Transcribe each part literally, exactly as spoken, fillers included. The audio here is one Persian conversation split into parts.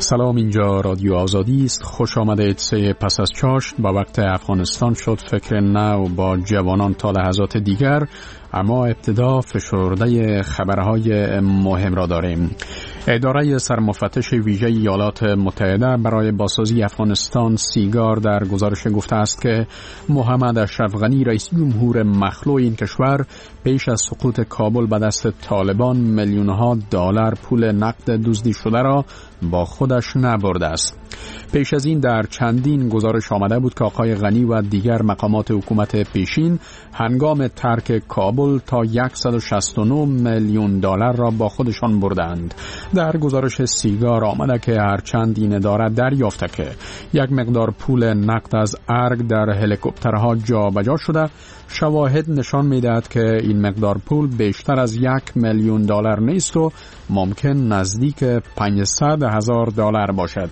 سلام، اینجا رادیو آزادی است. خوش آمدید. سه پس از چاشت با وقت افغانستان شد. فکر نو با جوانان تا لحظات دیگر، اما ابتدا فشرده خبرهای مهم را داریم. اداره سرمفتش ویژه ایالات متحده برای بازسازی افغانستان سیگار در گزارش گفته است که محمد اشرف غنی رئیس جمهور مخلوع این کشور پیش از سقوط کابل به دست طالبان میلیون‌ها دلار پول نقد دزدی شده را با خودش نبرده است. پیش از این در چندین گزارش آمده بود که آقای غنی و دیگر مقامات حکومت پیشین هنگام ترک کابل تا صد و شصت و نه میلیون دلار را با خودشان بردند. در گزارش سیگار آمده که هرچند این اداره دریافته که یک مقدار پول نقد از ارگ در هلیکوپترها جابجا شده، شواهد نشان می‌دهد که این مقدار پول بیشتر از یک میلیون دلار نیست و ممکن نزدیک پانصد هزار دلار باشد.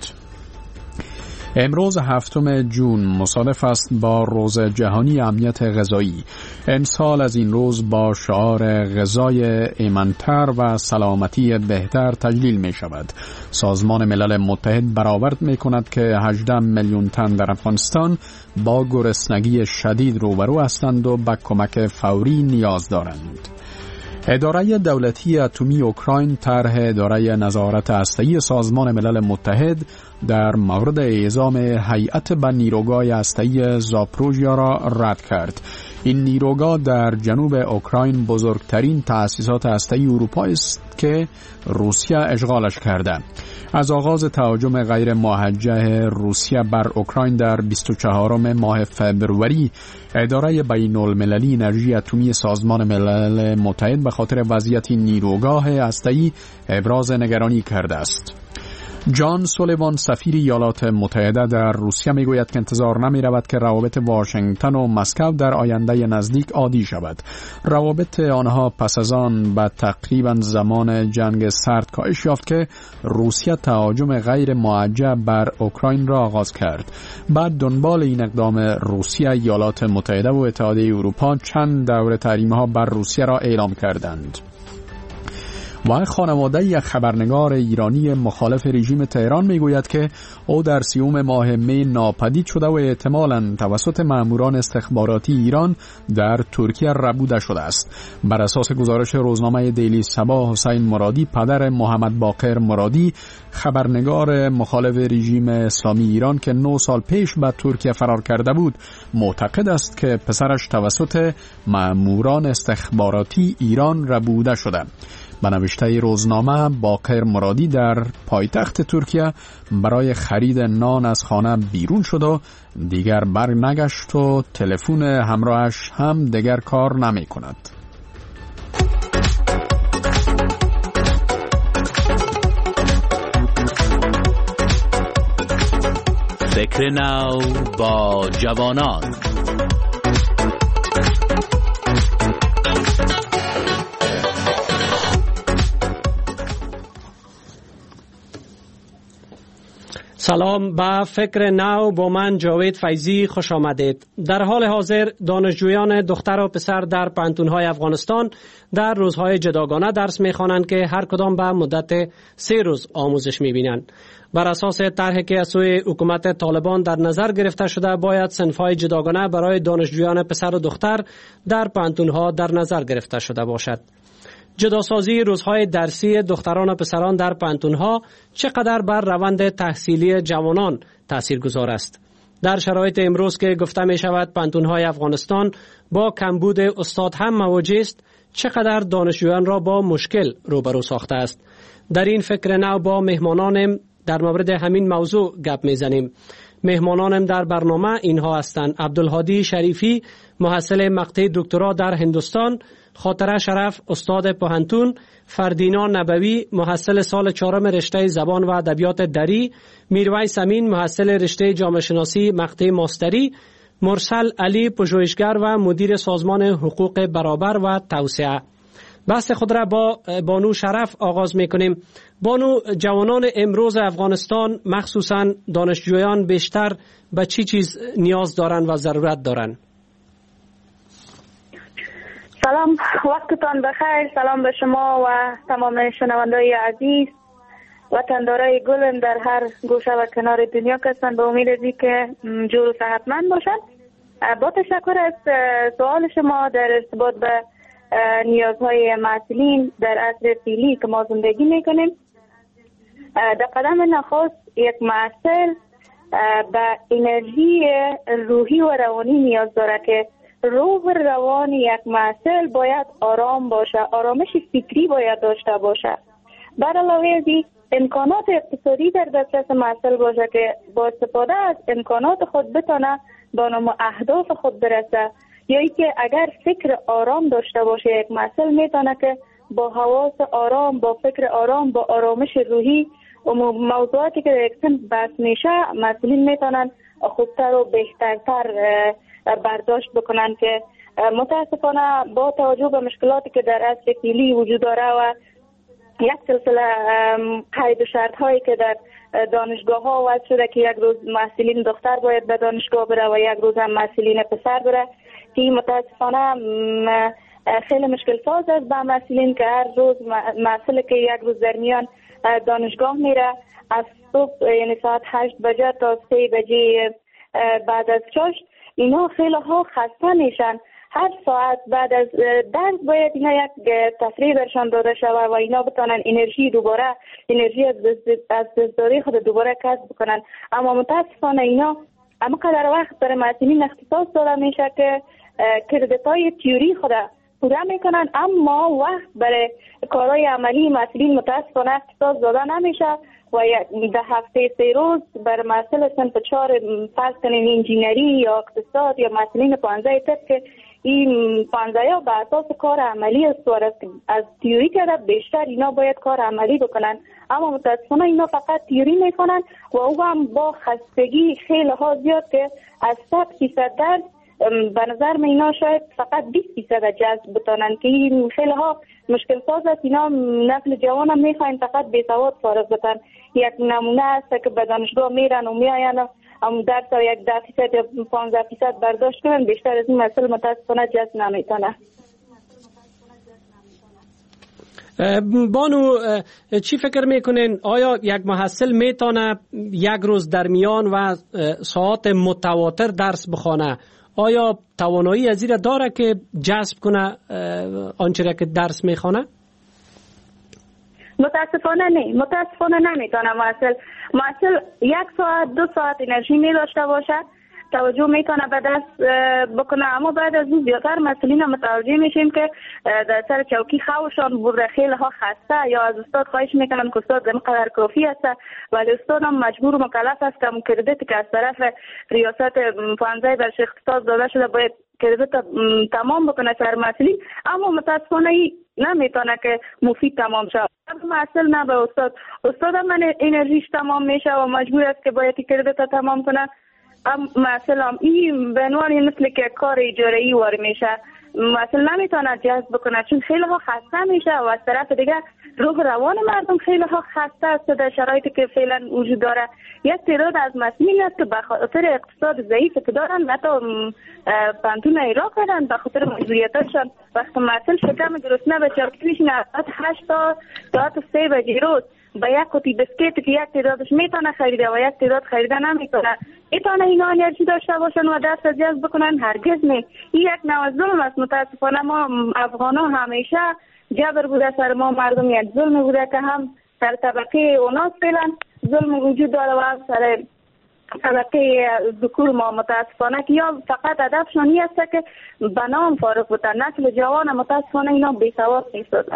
امروز هفتم جون مصادف است با روز جهانی امنیت غذایی. امسال از این روز با شعار غذای ایمن‌تر و سلامتی بهتر تجلیل می شود. سازمان ملل متحد برآورد می کند که هجده میلیون تن در افغانستان با گرسنگی شدید روبرو هستند و به کمک فوری نیاز دارند. اداره دولتی اتمی اوکراین طرح اداره نظارت هسته‌ای سازمان ملل متحد در مورد اعزام هیئت به نیروگاه هسته‌ای زاپروژیا را رد کرد. این نیروگاه در جنوب اوکراین بزرگترین تأسیسات هسته‌ای اروپا است که روسیه اشغالش کرده. از آغاز تهاجم غیر موجه روسیه بر اوکراین در بیست و چهارم ماه فوریه، اداره بین المللی انرژی اتمی سازمان ملل متحد به خاطر وضعیت نیروگاه هسته‌ای ابراز نگرانی کرده است. جان سولیوان سفیر ایالات متحده در روسیه میگوید که انتظار نمی رود که روابط واشنگتن و مسکو در آینده نزدیک عادی شود. روابط آنها پس از آن به تقریبا زمان جنگ سرد کاهش یافت که روسیه تهاجم غیر موجه بر اوکراین را آغاز کرد. بعد دنبال این اقدام روسیه، ایالات متحده و اتحادیه اروپا چند دوره تحریم‌ها بر روسیه را اعلام کردند. و خانواده یک خبرنگار ایرانی مخالف رژیم تهران میگوید که او در سیوم ماه می ناپدید شده و احتمالاً توسط ماموران استخباراتی ایران در ترکیه ربوده شده است. بر اساس گزارش روزنامه دیلی صباح، حسین مرادی پدر محمد باقر مرادی، خبرنگار مخالف رژیم اسلامی ایران که نه سال پیش به ترکیه فرار کرده بود، معتقد است که پسرش توسط ماموران استخباراتی ایران ربوده شده. به نوشته روزنامه، باقر مرادی در پایتخت ترکیه برای خرید نان از خانه بیرون شد و دیگر بر نگشت و تلفن همراهش هم دیگر کار نمی کند. فکر نو با جوانان. سلام، به فکر نو با من جاوید فیضی خوش آمدید. در حال حاضر دانشجویان دختر و پسر در پانتون‌های افغانستان در روزهای جداگانه درس می‌خوانند که هر کدام به مدت سه روز آموزش می‌بینند. بر اساس طرحی که از سوی حکومت طالبان در نظر گرفته شده، باید صنف‌های جداگانه برای دانشجویان پسر و دختر در پانتون‌ها در نظر گرفته شده باشد. جداسازی روزهای درسی دختران و پسران در پانتون‌ها چقدر بر روند تحصیلی جوانان تاثیرگذار است؟ در شرایط امروز که گفته می شود پانتون‌های افغانستان با کمبود استاد هم مواجه است، چقدر دانشجویان را با مشکل روبرو ساخته است؟ در این فکر نو با مهمانانم در مورد همین موضوع گپ میزنیم. مهمانانم در برنامه اینها هستند: عبدالهادی شریفی، محصل مقطع دکترا در هندوستان، خاطره شرف، استاد پوهنتون، فردینا نبوی، محصل سال چهارم رشته زبان و ادبیات دری، میرویس امین، محصل رشته جامعه شناسی مقطع ماستری، مرسل علی، پژوهشگر و مدیر سازمان حقوق برابر و توسعه. بحث خود را با بانو شرف آغاز میکنیم. بانو، جوانان امروز افغانستان مخصوصا دانشجویان بیشتر به چی چیز نیاز دارند و ضرورت دارند؟ سلام، وقتتان بخیر. سلام به شما و تمام شنونده‌های عزیز. وطندارای گل در هر گوشه و کنار دنیا هستند. به امید ازی که جور و صحتمند باشند. با تشکر از سوال شما در ارتباط به نیازهای محصلین در عصر فعلی که ما زندگی میکنیم، در قدم نخست یک محصل به انرژی روحی و روانی نیاز داره که روح و روان یک محصل باید آرام باشه، آرامش فکری باید داشته باشه. بر علاوه از این امکانات اقتصادی در دسترس محصل باشه که با استفاده از امکانات خود بتونه به نام اهداف خود برسه، یا ای که اگر فکر آرام داشته باشه یک محصل میتونه که با حواس آرام، با فکر آرام، با آرامش روحی و موضوعاتی که در یک سن بحث میشه محصلین میتونن خوبتر و بهترتر برداشت بکنن. که متاسفانه با توجه به مشکلاتی که در عصر فعلی وجود داره و یک سلسله قید و شرط هایی که در دانشگاه ها وضع شده که یک روز محصلین دختر باید به دانشگاه بره و یک روز هم محصلین پسر بره، که متاسفانه خیلی مشکل ساز است به محصلین که هر روز محصل که یک روز در میان دانشگاه میره از صبح یعنی ساعت هشت بجه تا سه بجه بعد از چاش، اینا خیلی ها خسته میشن. هر ساعت بعد از درس باید اینا یک تفریح برشان داده شود و اینا بتانن انرژی دوباره انرژی از دستداری خود دوباره کسب بکنن. اما متاسفانه اینا اما قدر وقت برای محصلین اختصاص داده میشه که کردیت های تیوری خود پوره میکنن، اما وقت برای کارهای عملی محصلین متاسفانه اختصاص داده نمیشه و در هفته سه روز بر محصل صنف چهار فرض کنین انجینری یا اقتصاد یا محصلین پانزده طب که این پانزده ها به اساس کار عملی استوار است. از تیوری که بیشتر اینا باید کار عملی بکنن، اما متاسفانه اینا فقط تیوری میکنن و او هم با خستگی خیلی ها زیاد که از صد فیصد درس به نظر من اینا شاید فقط بیست فیصد جذب بتانن، که این خیلی ها مشکل ساز است. اینا نسل جوان هم میخواین فقط بیسواد فارغ بتن. یک نمونه است که به دانشگاه میرن و میاین هم درس تا یک ده فیصد یا پانزده فیصد برداشت کنن، بیشتر از این مسئله متاسفانه جذب نمیتونه. بانو چی فکر میکنین آیا یک محصل میتونه یک روز در میان و ساعات متواتر درس بخونه؟ آیا توانایی از این داره که جذب کنه آنچه را که درس میخونه؟ متاسفانه نه، متاسفانه نمیتونه محصل محصل یک ساعت دو ساعت انرژی می داشته باشه، توجه میکنه به دست بکنه، اما بعد از این زیادتر مسئولین متوجه میشیم که در سر چوکی خوشان برده خیلی ها خسته، یا از استاد خواهش میکنن که استاد اینقدر کافی است، ولی استاد هم مجبور و مکلف است که کردیتی که از طرف ریاست پانزده برش اختصاص داده شده باید کردیت تمام بکنه سر مسئولین، اما متاسفانه نمیتونه که مفید تمام شد. محصل نه به استاد استاد هم من انرژیش تمام میشه و مجبور است که باید کردیت تمام کنه. ام مثلا این به عنوان مثل که کار اجاره‌ای وار میشه، مثلا نمیتونه جذب بکنه چون خیلی ها خسته میشه و از طرف دیگه روح روان مردم خیلی ها خسته است در شرایطی که فعلا وجود داره. یک تعداد از مسئولین است که به خاطر اقتصاد ضعیف که دارن حتی پانتون ایران کردن، به خاطر مجبوریتاشون وقتی مسئول شکم گرسنه به چوکی میشینه ساعت هشت تا ساعت سه بجه روز با یک قطعه بسکیت که یک تعدادش میتونه خریده و یک تعداد خریده نمیتونه، میتونه اینا انرژی داشته باشن و دست از جذب بکنن؟ هرگز نه. این یک نوع ظلم است. متاسفانه ما افغانا همیشه جبر بوده سر ما مردم، یک ظلم بوده که هم سر طبقه اوناس فعلا ظلم وجود داره و هم سر طبقه ذکور ما متاسفانه که یا فقط هدفشان این است که به نام فارغ بودن. نسل جوان متاسفانه اینا بی‌سواد نیستن.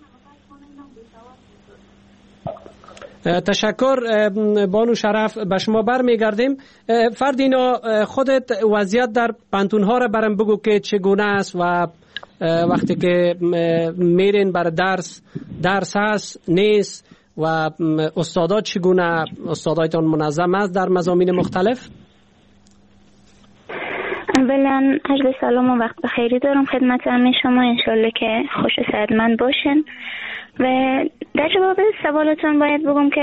تشکر بانو شرف، به شما برمیگردیم. فردینا خودت وضعیت در پانتون ها را برام بگو که چگونه است و وقتی که میرین برای درس درس هست نیست و استادا چگونه، استادایتان منظم است در مضامین مختلف؟ اولا عرض سلام و وقت بخیری دارم خدمت همه شما، انشالله که خوش و صحتمند باشین. و در جواب سوالتون باید بگم که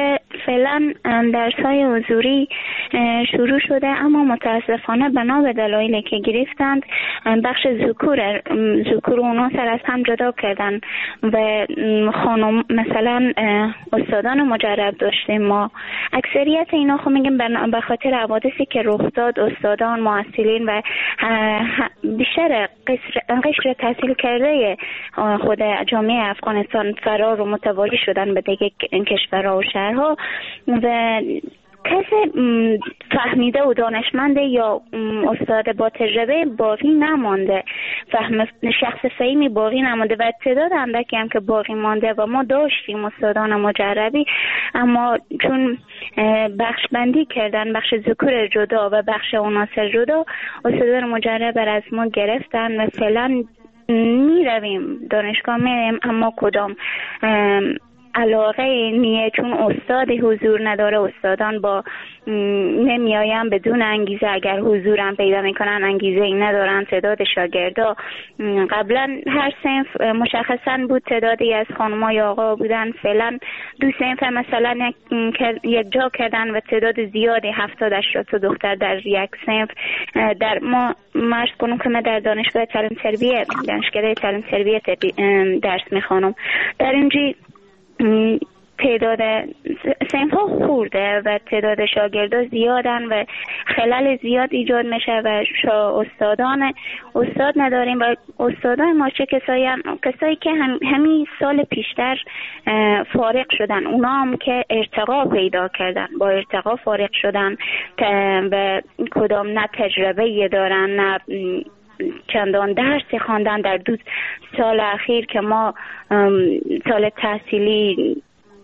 فعلا درس‌های حضوری شروع شده، اما متاسفانه بنا به دلایلی که گرفتند بخش ذکور ذکور اونا سر از هم جدا کردن و خانم مثلا استادان مجرب داشتیم ما. اکثریت اینا خب میگم به خاطر حوادثی که رخ داد استادان معسلین و بیشتر قشر تحصیل کرده خود جامعه افغانستان فرار و متواری شدن به دیگه کشورها و شهرها و کسی فهمیده و دانشمنده یا استاد با تجربه باقی نمانده، فهم شخص فهمی باقی نمانده و تعداد اندکی هم که باقی مانده و ما داشتیم استادان مجربی، اما چون بخش بندی کردن بخش ذکور جدا و بخش عناصر جدا، استادان مجرب از ما گرفتن و فعلا می رویم دانشگاه میریم اما کدام علاقه نیه، چون استاد حضور نداره استادان با نمی آیم بدون انگیزه، اگر حضورم پیدا میکنن انگیزه ای ندارن. تعداد شاگردا قبلا هر صنف مشخصا بود تعدادی از خانم‌ها یا آقا بودن، فعلا دو صنف مثلا یک, یک جا کردن و تعداد زیادی هفتاد هشتاد تا دختر در یک صنف. در ما مرز کنم که من در دانشگاه تعلیم تربیت دانشکده تعلیم تربیت درس میخوانم، در اینجی تعداد صنف ها خورده و تعداد شاگردا زیادن و خلل زیاد ایجاد میشه و استادان استاد نداریم و استادان ما چه کسایی کسایی که هم همین سال پیشتر فارغ شدن، اونا هم که ارتقا پیدا کردن با ارتقا فارغ شدن و کدام نه تجربه دارن نه چندان درسی خواندن در دو سال اخیر که ما سال تحصیلی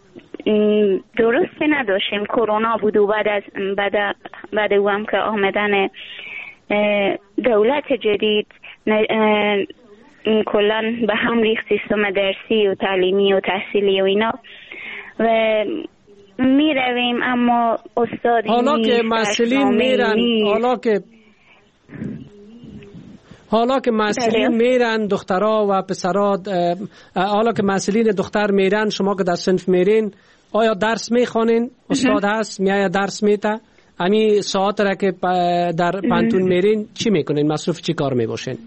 درست نداشتیم. کرونا بود و بعد از بعد بعد او هم که آمدن دولت جدید کلا به هم ریخت سیستم درسی و تعلیمی و تحصیلی و اینا و می رویم، اما استادی حالا که مسئولین میرن حالا که حالا که مسئولین میرن دخترها و پسرها، حالا که مسئولین دختر میرن شما که در صنف میرین، آیا درس میخوانین؟ استاد هست میآید درس میته؟ همین ساعت را که در پانتون میرین چی میکنین؟ مصروف چی کار میباشین؟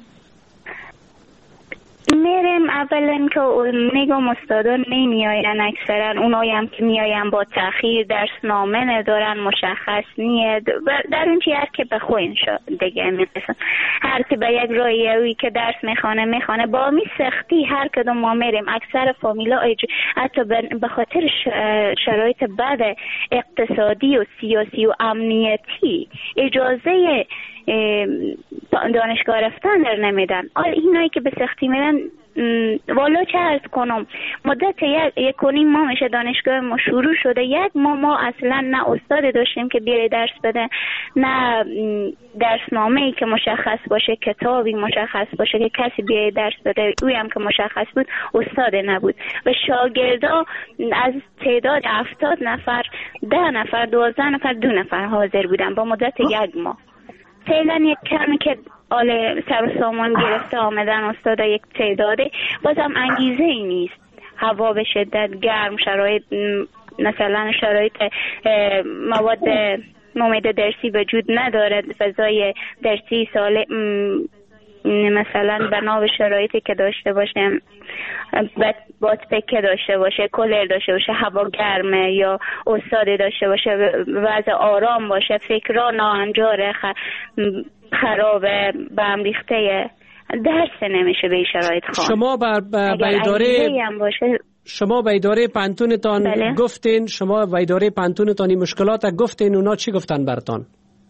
میریم اولا که میگم استادان نمیآین، اکثرا اونایی هم که میآین با تأخیر درس نامه ندارن، مشخص نیست در اون چی هر که بخوین شد دیگه میرسن، هر که به یک رایوی که درس میخوانه میخوانه با می سختی هر کدوم ما میریم. اکثر فامیلا حتی به خاطر شرایط بد اقتصادی و سیاسی و امنیتی اجازه دانشگاه رفتن در نمیدن. اینایی که به سختی میرن والا چه عرض کنم، مدت یک یک و نیم ماه میشه دانشگاه ما شروع شده، یک ماه ما اصلا نه استاد داشتیم که بیاره درس بده، نه درسنامه‌ای که مشخص باشه، کتابی مشخص باشه که کسی بیاره درس بده، اوی هم که مشخص بود استاد نبود و شاگردا از تعداد هفتاد نفر ده نفر دوازده نفر دو نفر حاضر بودن با مدت یک ماه. فعلا یک کمی که آل سر و سامان گرفته آمدن استادا یک تعداده، بازم انگیزه ای نیست، هوا به شدت گرم، شرایط مثلا شرایط مواد ممید درسی وجود نداره، فضای درسی سال مثلا بنا به شرایطی که داشته باشه، باتپکه داشته باشه، کولر داشته باشه، هوا گرمه یا استاد داشته باشه وضع آرام باشه، فکرها ناهنجاره خرابه به هم ریخته، درس نمیشه به این شرایط خواهد. شما به اداره شما به اداره پانتونتان بله؟ گفتین شما به اداره پانتونتان این مشکلات گفتین، اونا چی گفتن برتان؟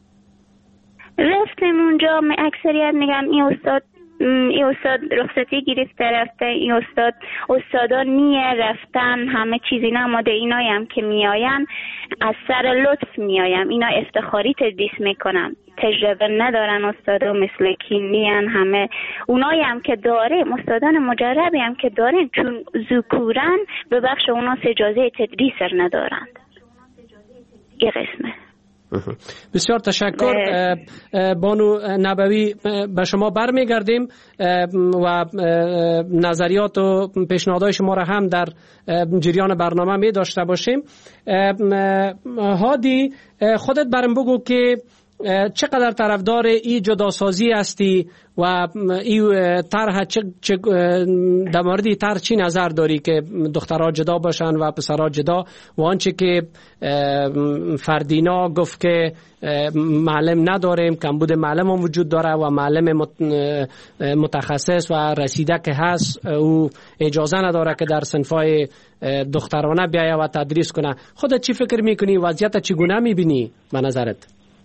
رفتم اونجا اکثریت میگم این استاد این استاد رخصتی گرفته رفته، این استاد استادان نیه رفتن، همه چیزی نماده، اینایی هم که میاین از سر لطف میایم، اینا افتخاری تدریس میکنن، تجربه ندارن استادا مثل کینیان، همه اونایی هم که داره استادان مجربی هم که دارن چون ذکورن به بخش اونا اجازه تدریس ندارند. این قسمه بسیار تشکر. بانو نبوی، به شما برمیگردیم و نظریات و پیشنهادهای شما را هم در جریان برنامه می داشته باشیم. هادی، خودت برام بگو که چقدر طرفدار این جداسازی هستی و این طرح چه در مورد این طرح چی نظر داری که دخترها جدا باشن و پسرها جدا، و آنچه که فردینا گفت که معلم نداریم، کمبود معلم هم وجود داره و معلم متخصص و رسیده که هست او اجازه نداره که در صنفای دخترانه بیایه و تدریس کنه. خودت چی فکر میکنی؟ وضعیت چگونه میبینی به نظرت؟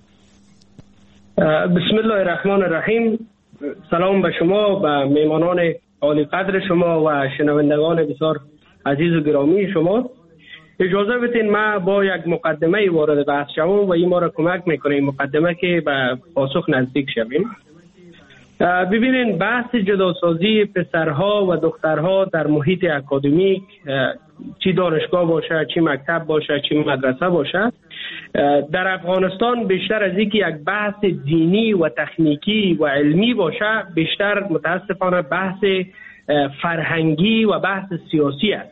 بسم الله الرحمن الرحیم. سلام به شما، به میمانان عالی قدر شما و شنوندگان بسیار عزیز و گرامی شما. اجازه بدین ما با یک مقدمه وارد بحث شوم و این ما را کمک میکنه این مقدمه که به پاسخ نزدیک شویم. ببینین، بحث جداسازی پسرها و دخترها در محیط اکادمیک، چی دانشگاه باشه، چی مکتب باشه، چی مدرسه باشه، در افغانستان بیشتر از اینکه یک بحث دینی و تکنیکی و علمی باشه، بیشتر متاسفانه بحث فرهنگی و بحث سیاسی است.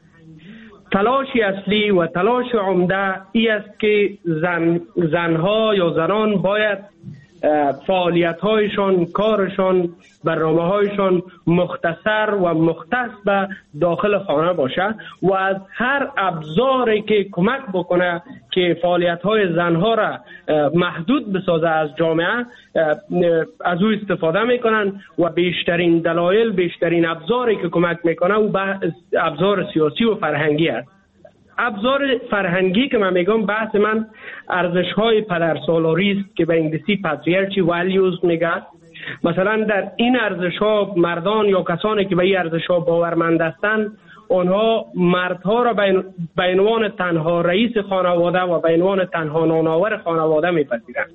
تلاش اصلی و تلاش عمده ای است که زن زنها یا زنان باید فعالیت هایشان، کارشان، برنامه هایشان مختصر و مختص به داخل خانه باشه و از هر ابزاری که کمک بکنه که فعالیت های زنها را محدود بسازه از جامعه از او استفاده میکنن و بیشترین دلایل، بیشترین ابزاری که کمک میکنه او ابزار سیاسی و فرهنگی است. ابزار فرهنگی که من میگم، بحث من ارزش های پدرسالاری است که به انگلیسی patriarchy values میگه. مثلا در این ارزش ها مردان یا کسانی که به این ارزش ها باورمند هستند، آنها مردها را به عنوان تنها رئیس خانواده و به عنوان تنها نانآور خانواده میپذیرند.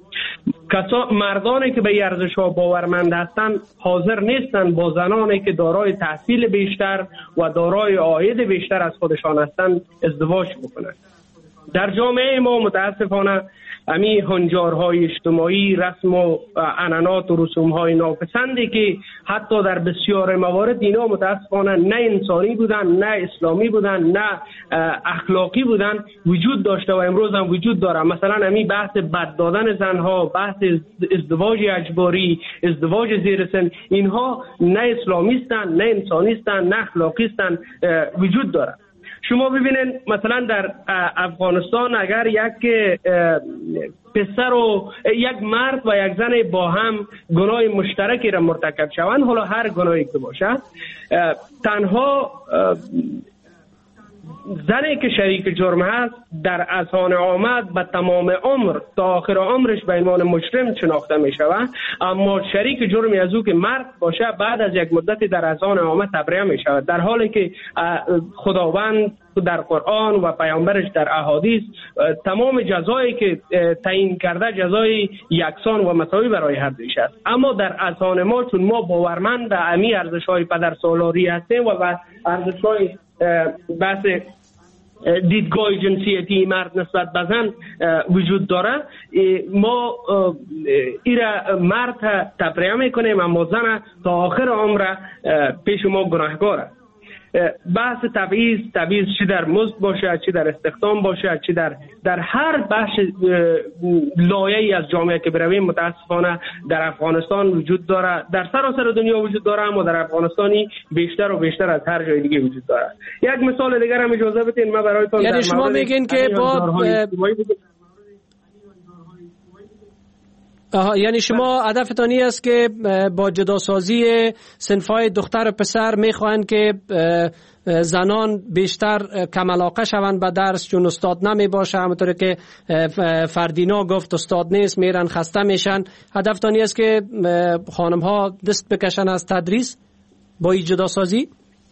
مردانی که به این ارزش ها باورمند هستند حاضر نیستند با زنانی که دارای تحصیل بیشتر و دارای عاید بیشتر از خودشان هستند ازدواج بکنند. در جامعه ما متاسفانه امی هنجارهای اجتماعی، رسم و عنعنات و رسومهای ناپسندی که حتی در بسیار موارد اینا متاسفانه نه انسانی بودن، نه اسلامی بودن، نه اخلاقی بودن وجود داشته و امروز هم وجود داره. مثلا امی بحث بد دادن زنها، بحث ازدواج اجباری، ازدواج زیر سن، اینها نه اسلامیستن، نه انسانیستن، نه اخلاقیستن، وجود داره. شما ببینید مثلا در افغانستان اگر یک پسر و یک مرد و یک زن با هم گناه مشترکی را مرتکب شوند، حالا هر گناهی که باشه، تنها زنی که شریک جرم هست در اذهان آمد به تمام عمر تا آخر عمرش به عنوان مجرم شناخته می شود، اما شریک جرمی از او که مرد باشه بعد از یک مدتی در اذهان عامه تبرئه می شود، در حالی که خداوند در قرآن و پیامبرش در احادیث تمام جزایی که تعیین کرده جزای یکسان و مساوی برای هر دویش است. اما در اذهان ما چون ما باورمند به امی ارزش‌های پدرسالاری هستیم و به ارزش‌های بحث دیدگاه جنسیتی مرد نسبت به زن وجود داره، ما ایره مرد تبرئه میکنیم اما زن تا آخر عمر پیش ما گناهگاره. بحث تبعیض، تبعیض چی در مزد باشه، چی در استخدام باشه، چی در در هر بخش لایه‌ای از جامعه که برویم متاسفانه در افغانستان وجود داره، در سراسر دنیا وجود داره، اما در افغانستانی بیشتر و بیشتر از هر جای دیگه وجود داره. یک مثال دیگر هم اجازه بدین من برایتون، یعنی شما میگین که با آها، یعنی شما هدفتان این است که با جداسازی صنف‌های دختر و پسر میخواهند که زنان بیشتر کم علاقه شوند به درس چون استاد نمی باشه، همونطور که فردینا گفت استاد نیست، میرن خسته میشن. هدفتان این است که خانم ها دست بکشن از تدریس با این جداسازی؟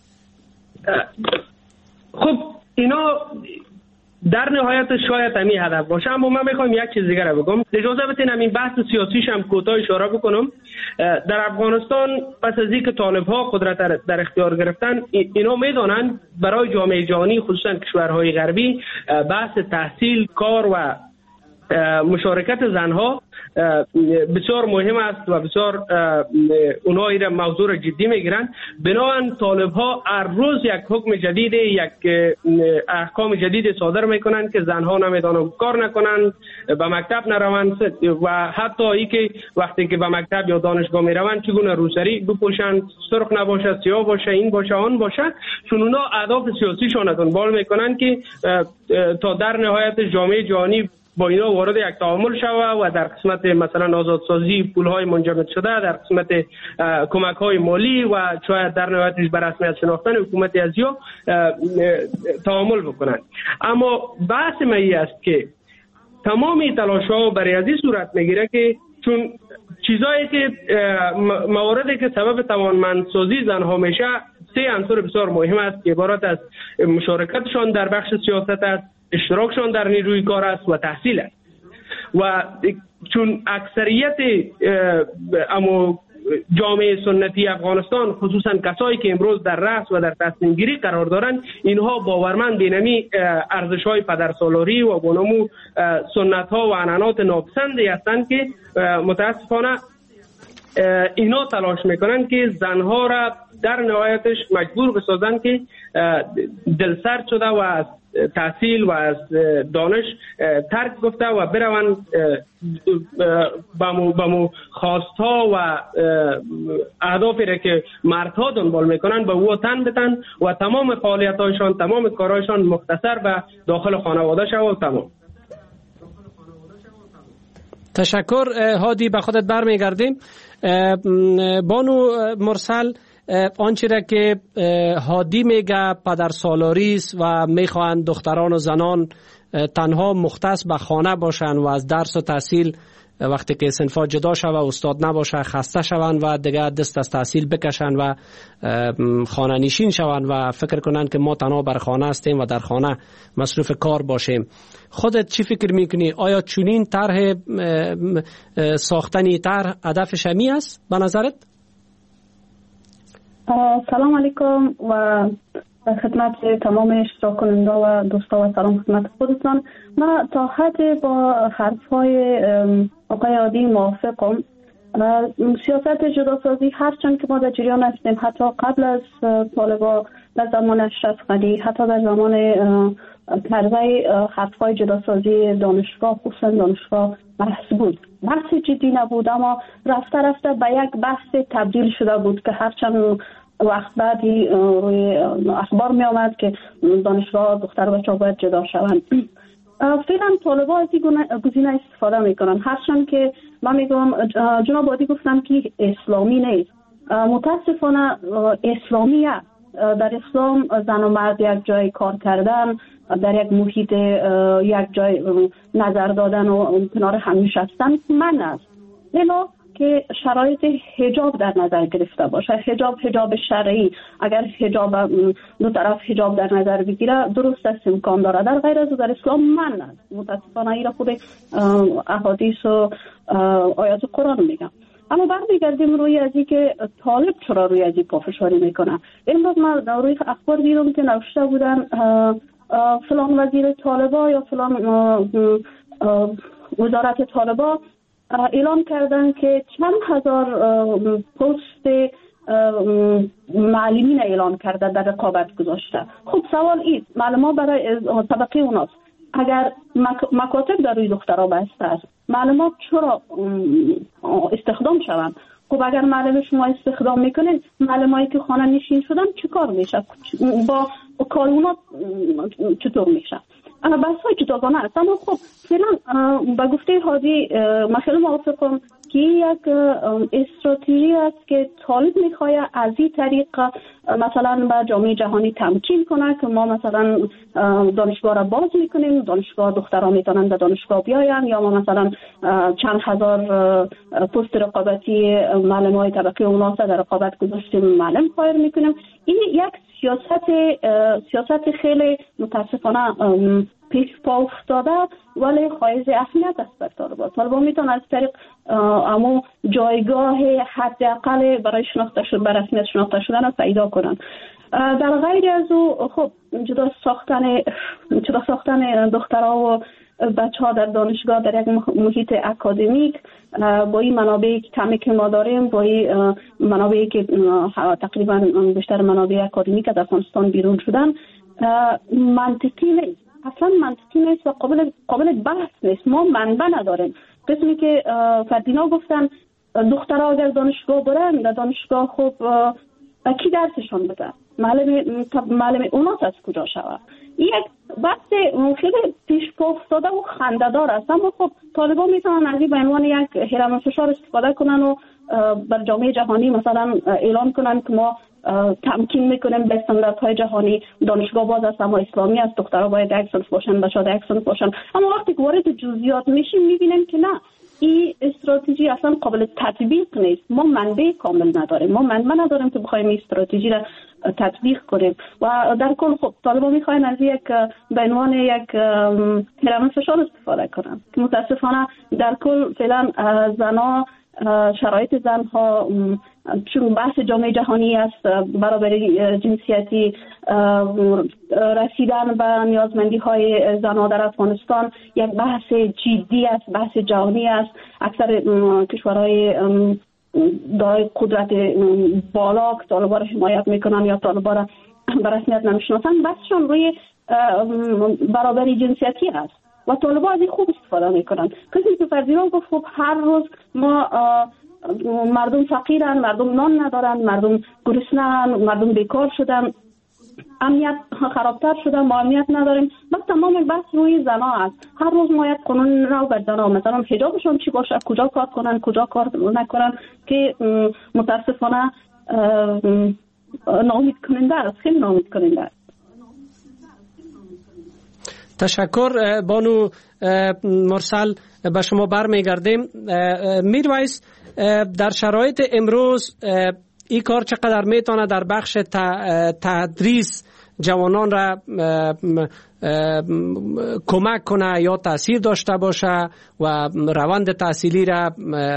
خب اینا در نهایت شاید همین هدف باشه، اما من میخوام یک چیز دیگه رو بگم. اجازه بدین همین بحث سیاسیش هم کوتاه اشاره بکنم. در افغانستان پس از اینکه طالب ها قدرت در اختیار گرفتن، اینا میدونن برای جامعه جهانی خصوصا کشورهای غربی بحث تحصیل، کار و مشارکت زنها بسیار مهم است و بسیار اونها این موضوع جدی میگیرن. بنابراین طالب ها هر روز یک حکم جدید، یک احکام جدید صادر میکنن که زنها نمیتونن کار نکنن، به مکتب نروند و حتی ای که وقتی که به مکتب یا دانشگاه میروند چگونه روسری بپوشن، سرخ نباشه، سیاه باشه، این باشه، آن باشه، چون اونا اهداف سیاسیشون دنبال میکنن که تا در نهایت جامعه جهانی با اینا وارد یک تعامل شوه و در قسمت مثلا آزادسازی پولهای منجمد شده، در قسمت کمک های مالی و شاید در نهایتش به رسمیت شناختن حکومت ازیا تعامل بکنند. اما بحث ما این است که تمام تلاش ها برای ازی صورت میگیره که چون چیزایی که مواردی که سبب توانمندسازی زنها میشه سه عنصر بسیار مهم است که عبارت از مشارکتشان در بخش سیاست است، اشتراکشان در نیروی کار است و تحصیل است. و چون اکثریت اما جامعه سنتی افغانستان، خصوصا کسایی که امروز در رأس و در تصمیم گیری قرار دارند، اینها باورمند بینمی ارزش های پدرسالاری و بنمو سنت ها و عنعنات ناپسندی هستند که متاسفانه اینا تلاش میکنن که زنها را در نهایتش مجبور بسازن که دلسرد شده و از تحصیل و از دانش ترک گفته و بروند با مو خواستها و اهدافی را که مردها دنبال میکنن به او تن بتن و تمام فعالیت‌هایشان، تمام کارهایشان مختصر به داخل خانواده شود و تمام. تشکر هادی، به خودت برمیگردیم. بانو مرسل، آنچه را که هادی میگه پدرسالاری است و میخواهند دختران و زنان تنها مختص به خانه باشند و از درس و تحصیل وقتی که صنفا جدا شوه استاد نباشه خسته شوند و دیگه دست از تحصیل بکشند و خانه نشین شوند و فکر کنند که ما تنها بر خانه هستیم و در خانه مصروف کار باشیم. خودت چی فکر میکنی؟ آیا چنین طرح ساختنی طرح هدفش همی است به نظرت؟ سلام علیکم و خدمت تمام اشتراک کننده و دوستا و سلام خدمت خودتان. من تا حد با حرفهای آقای عادی موافقم. سیاست جداسازی هرچند که ما در جریان هستیم، حتی قبل از طالبا در زمان اشرف غنی، حتی در زمان پروای حرفهای جداسازی دانشگاه، خصوصا دانشگاه بحث بود. بحث جدی نبود اما رفته رفته به یک بحث تبدیل شده بود که هرچند وقت بعدی روی اخبار می آمد که دانشگاه دختر و بچه باید جدا شوند. فعلا طالبا از این گزینه استفاده میکنن، هرچند که من میگم جناب عادی گفتم که اسلامی نیست. متاسفانه اسلامی است. در اسلام زن و مرد یک جای کار کردن، در یک محیط یک جای نظر دادن و کنار هم نشستن من است. الا که شرایط حجاب در نظر گرفته باشه، حجاب حجاب شرعی، اگر حجاب دو طرف حجاب در نظر بگیره درست است، امکان داره. در غیر از در اسلام من است. متاسفانه این را خود احادیث و آیات قرآن میگم. اما برمیگردیم روی ازی که طالب چرا روی ازی پافشاری میکنه. امروز من روی اخبار دیدم که نوشته بودن فلان وزیر طالبا یا فلان وزارت طالبا اعلان کردن که چند هزار پست معلمین اعلان کرده در رقابت گذاشته. خب سوال این معلومات برای طبقه اوناست. اگر مکاتب در روی دخترها بسته است، معلومات چرا استخدام شوند؟ خب اگر معلم شما استخدام میکنین، معلمایی که خانه نشین شدن چه کار میشه؟ با کار اونا چطور میشه؟ بحث های جداگانه است. اما خب فعلا با گفته هادی من خیلی موافقم که یک استراتژی است که طالب میخواد از این طریق مثلا به جامعه جهانی تمکین کنه که ما مثلا دانشگاه را باز میکنیم، دانشگاه دختران میتونن به دانشگاه بیاین، یا ما مثلا چند هزار پست رقابتی معلم های طبقه اوناس در رقابت گذاشتیم معلم خواهر میکنیم. این یک سیاست سیاست خیلی متاسفانه پیش پا افتاده ولی حائز اهمیت است بر طالبان. طالبان میتونن از طریق امو جایگاه حداقل برای شناخته شدن، برای رسمیت شناخته شدن را پیدا کنن. در غیر از او خب جدا ساختن جدا ساختن دخترها و بچه ها در دانشگاه در یک محیط اکادمیک با این منابعی کمی که ما داریم، با این منابعی که تقریبا بیشتر منابع اکادمیک از افغانستان بیرون شدن، منطقی نیست، اصلا منطقی نیست و قابل قابل بحث نیست. ما منبع نداریم. قسمی که فردینا گفتن دخترها اگر دانشگاه برن، در دانشگاه خوب کی درسشون بده؟ معلم معلم اونات از کجا شود؟ یک بحث خیلی پیش پا افتاده و خنده‌دار است، اما خب طالبان میتونن از این به عنوان یک هرم فشار استفاده کنن و بر جامعه جهانی مثلا اعلام کنن که ما تمکین میکنیم به استانداردهای جهانی، دانشگاه باز است اما اسلامی است، دخترها باید یک صنف باشن، بچه‌ها یک صنف باشن. اما وقتی که وارد جزئیات میشیم میبینیم که نه، این استراتژی اصلا قابل تطبیق نیست. ما منبع کامل نداریم، ما منبع نداریم که بخوایم این استراتژی را تطبیق کنیم و در کل خب طالبان میخواین از یک به عنوان یک هرم فشار استفاده کنن که متاسفانه در کل فعلا زنها، شرایط زنها، چون بحث جامعه جهانی است، برابری جنسیتی، رسیدن به نیازمندی های زنها در افغانستان یک بحث جدی است، بحث جهانی است. اکثر کشورهای دارای قدرت بالا که طالبان را حمایت میکنن یا طالبان را به رسمیت نمیشناسن، بحثشان روی برابری جنسیتی است و طالبان از این خوب استفاده میکنن. کسی که فردینا گفت خب هر روز ما مردم فقیرن، مردم نان ندارن، مردم گرسنه‌اند، مردم بیکار شدن، امنیت خرابتر شده، ما امنیت نداریم. بس تمام بحث روی زنا است. هر روز ما یک قانون رو بر زنا، مثلا حجابشون چی باشه، کجا کار کنن، کجا کار نکنن، که متاسفانه ناامید کننده است، خیلی ناامید کننده است. تشکر بانو مرسل. به شما برمیگردیم. میرویس، در شرایط امروز این کار چقدر میتونه در بخش تدریس جوانان را کمک کنه یا تاثیر داشته باشه و روند تحصیلی را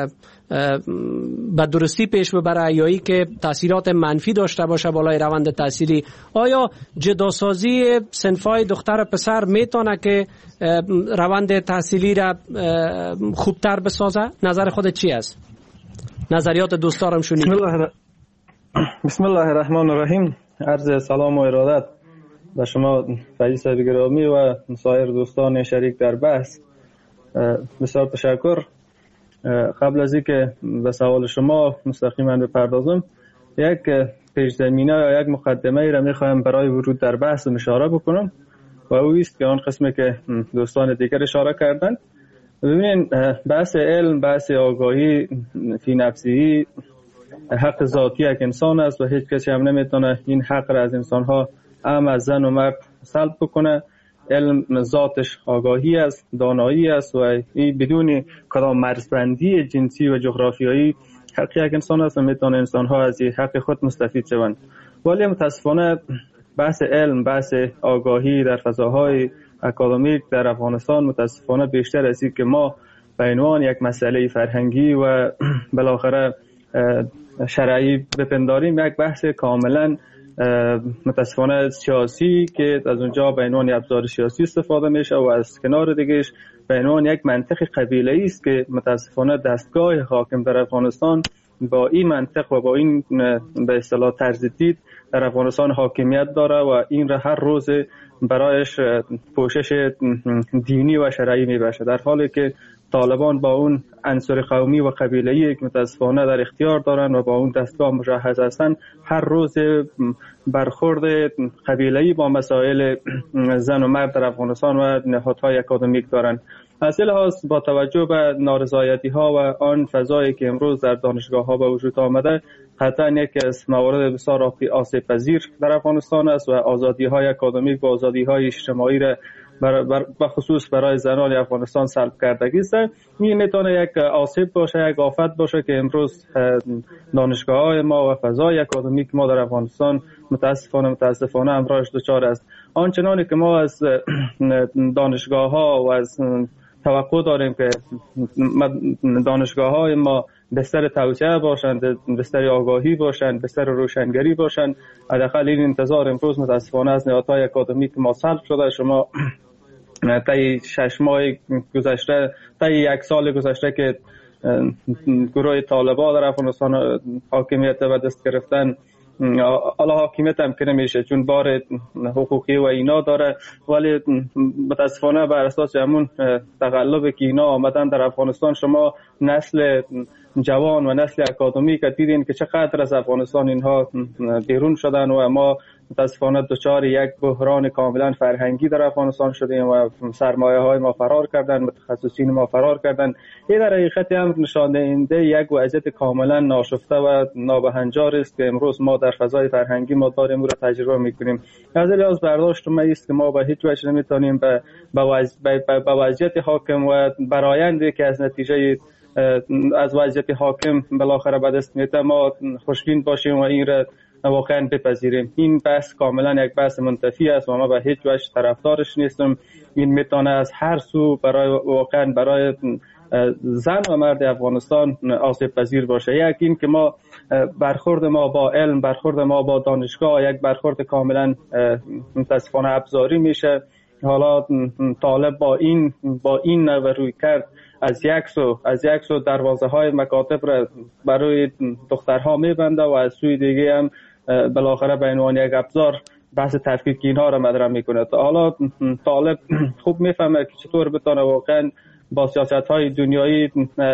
به درستی پیش ببره، یا ای که تاثیرات منفی داشته باشه بالای روند تحصیلی؟ آیا جداسازی صنفای دختر و پسر میتونه که روند تحصیلی را خوبتر بسازه؟ نظر خودت چی است؟ نظریات دوستارم شنید. بسم الله, بسم الله الرحمن الرحیم. عرض سلام و ارادت به شما فیض صاحب گرامی و سایر دوستان شریک در بحث. بسیار تشکر. قبل از اینکه به سوال شما مستقیما بپردازم، یک پیش زمینه یا یک مقدمه ای را میخوایم برای ورود در بحث اشاره بکنم و او است که آن قسمی که دوستان دیگر اشاره کردند. ببینید، بحث علم، بحث آگاهی فی نفسی حق ذاتی یک انسان است و هیچ کسی هم نمیتونه این حق را از انسانها، هم از زن و مرد، سلب بکنه. علم ذاتش آگاهی است، دانایی است و این بدون کدام مرزبندی جنسی و جغرافیایی حق یک انسان است و میتونه انسانها از این حق خود مستفید شوند. ولی متاسفانه بحث علم، بحث آگاهی در فضاهای اکادمیک در افغانستان متاسفانه بیشتر از این که ما به عنوان یک مسئله فرهنگی و بالاخره شرعی بپنداریم، یک بحث کاملا متاسفانه سیاسی که از اونجا به عنوان ابزار سیاسی استفاده میشه و از کنار دیگهش به عنوان یک منطق قبیله‌ای است که متاسفانه دستگاه حاکم در افغانستان با این منطق و با این به اصطلاح طرز دید در افغانستان حاکمیت داره و این را هر روز برایش پوشش دینی و شرعی میبشه، در حالی که طالبان با اون عنصر قومی و قبیله‌ای که متاسفانه در اختیار دارن و با اون دستگاه مجهز هستن، هر روز برخورد قبیله‌ای با مسائل زن و مرد در افغانستان و نهادهای اکادمیک دارن. از این لحاظ با توجه به نارضایتی‌ها و آن فضایی که امروز در دانشگاه‌ها به وجود آمده، قطعاً یکی از موارد بسیار آسیب پذیر در افغانستان است و آزادی‌های اکادمیک و آزادی‌های اجتماعی را به خصوص برای زنان افغانستان سلب کردگی است. این میتونه یک آسیب باشه، یک آفت باشه که امروز دانشگاه‌های ما و فضای اکادمیک ما در افغانستان متاسفانه متاسفانه امروز دچار است. آنچنانی که ما از دانشگاه‌ها و از توقع داریم که دانشگاه‌های ما بستر توسعه باشند، بستر آگاهی باشند، بستر روشنگری باشند، حداقل این انتظار امروز متاسفانه از نهادهای اکادمیک ما سلب شده. شما طی شش ماه گذشته، طی یک سال گذشته که گروه طالبان در افغانستان حاکمیت به دست گرفتن، حالا حاکمیت هم که نمیشه چون بار حقوقی و اینا داره، ولی متاسفانه بر اساس همون تقلبی که اینا آمدن در افغانستان، شما نسل جوان و نسل اکادمی که دیدین که چقدر از افغانستان اینها بیرون شدن و ما متاسفانه دچار یک بحران کاملا فرهنگی در افغانستان شدیم و سرمایه های ما فرار کردن، متخصصین ما فرار کردن. این در حقیقت هم نشان دهنده یک وضعیت کاملا ناشفته و نابهنجار است که امروز ما در فضای فرهنگی ما داریم او را تجربه میکنیم. از لحاظ برداشت ما است که ما به هیچ وجه نمیتونیم به به وضعیت حاکم و برآیندی که از نتیجه از وضعیت حاکم بالاخره به دست میاد ما خوشبین باشیم و این را واقعا بپذیریم. این بحث کاملا یک بحث منتفی است و ما به هیچ وجه طرفدارش نیستم. این میتونه از هر سو برای واقعا برای زن و مرد افغانستان آسیب پذیر باشه. یک این که ما برخورد ما با علم، برخورد ما با دانشگاه یک برخورد کاملا متاسفانه ابزاری میشه. حالا طالب با این با این نوع روی کرد از یک سو از یک سو دروازه های مکاتب را برای دخترها میبنده و از سوی دیگه هم بالاخره به عنوان یک ابزار بحث تفکیک اینها را مطرح میکنه. حالا طالب خوب میفهمه که چطور بتونه واقعا با سیاست های دنیایی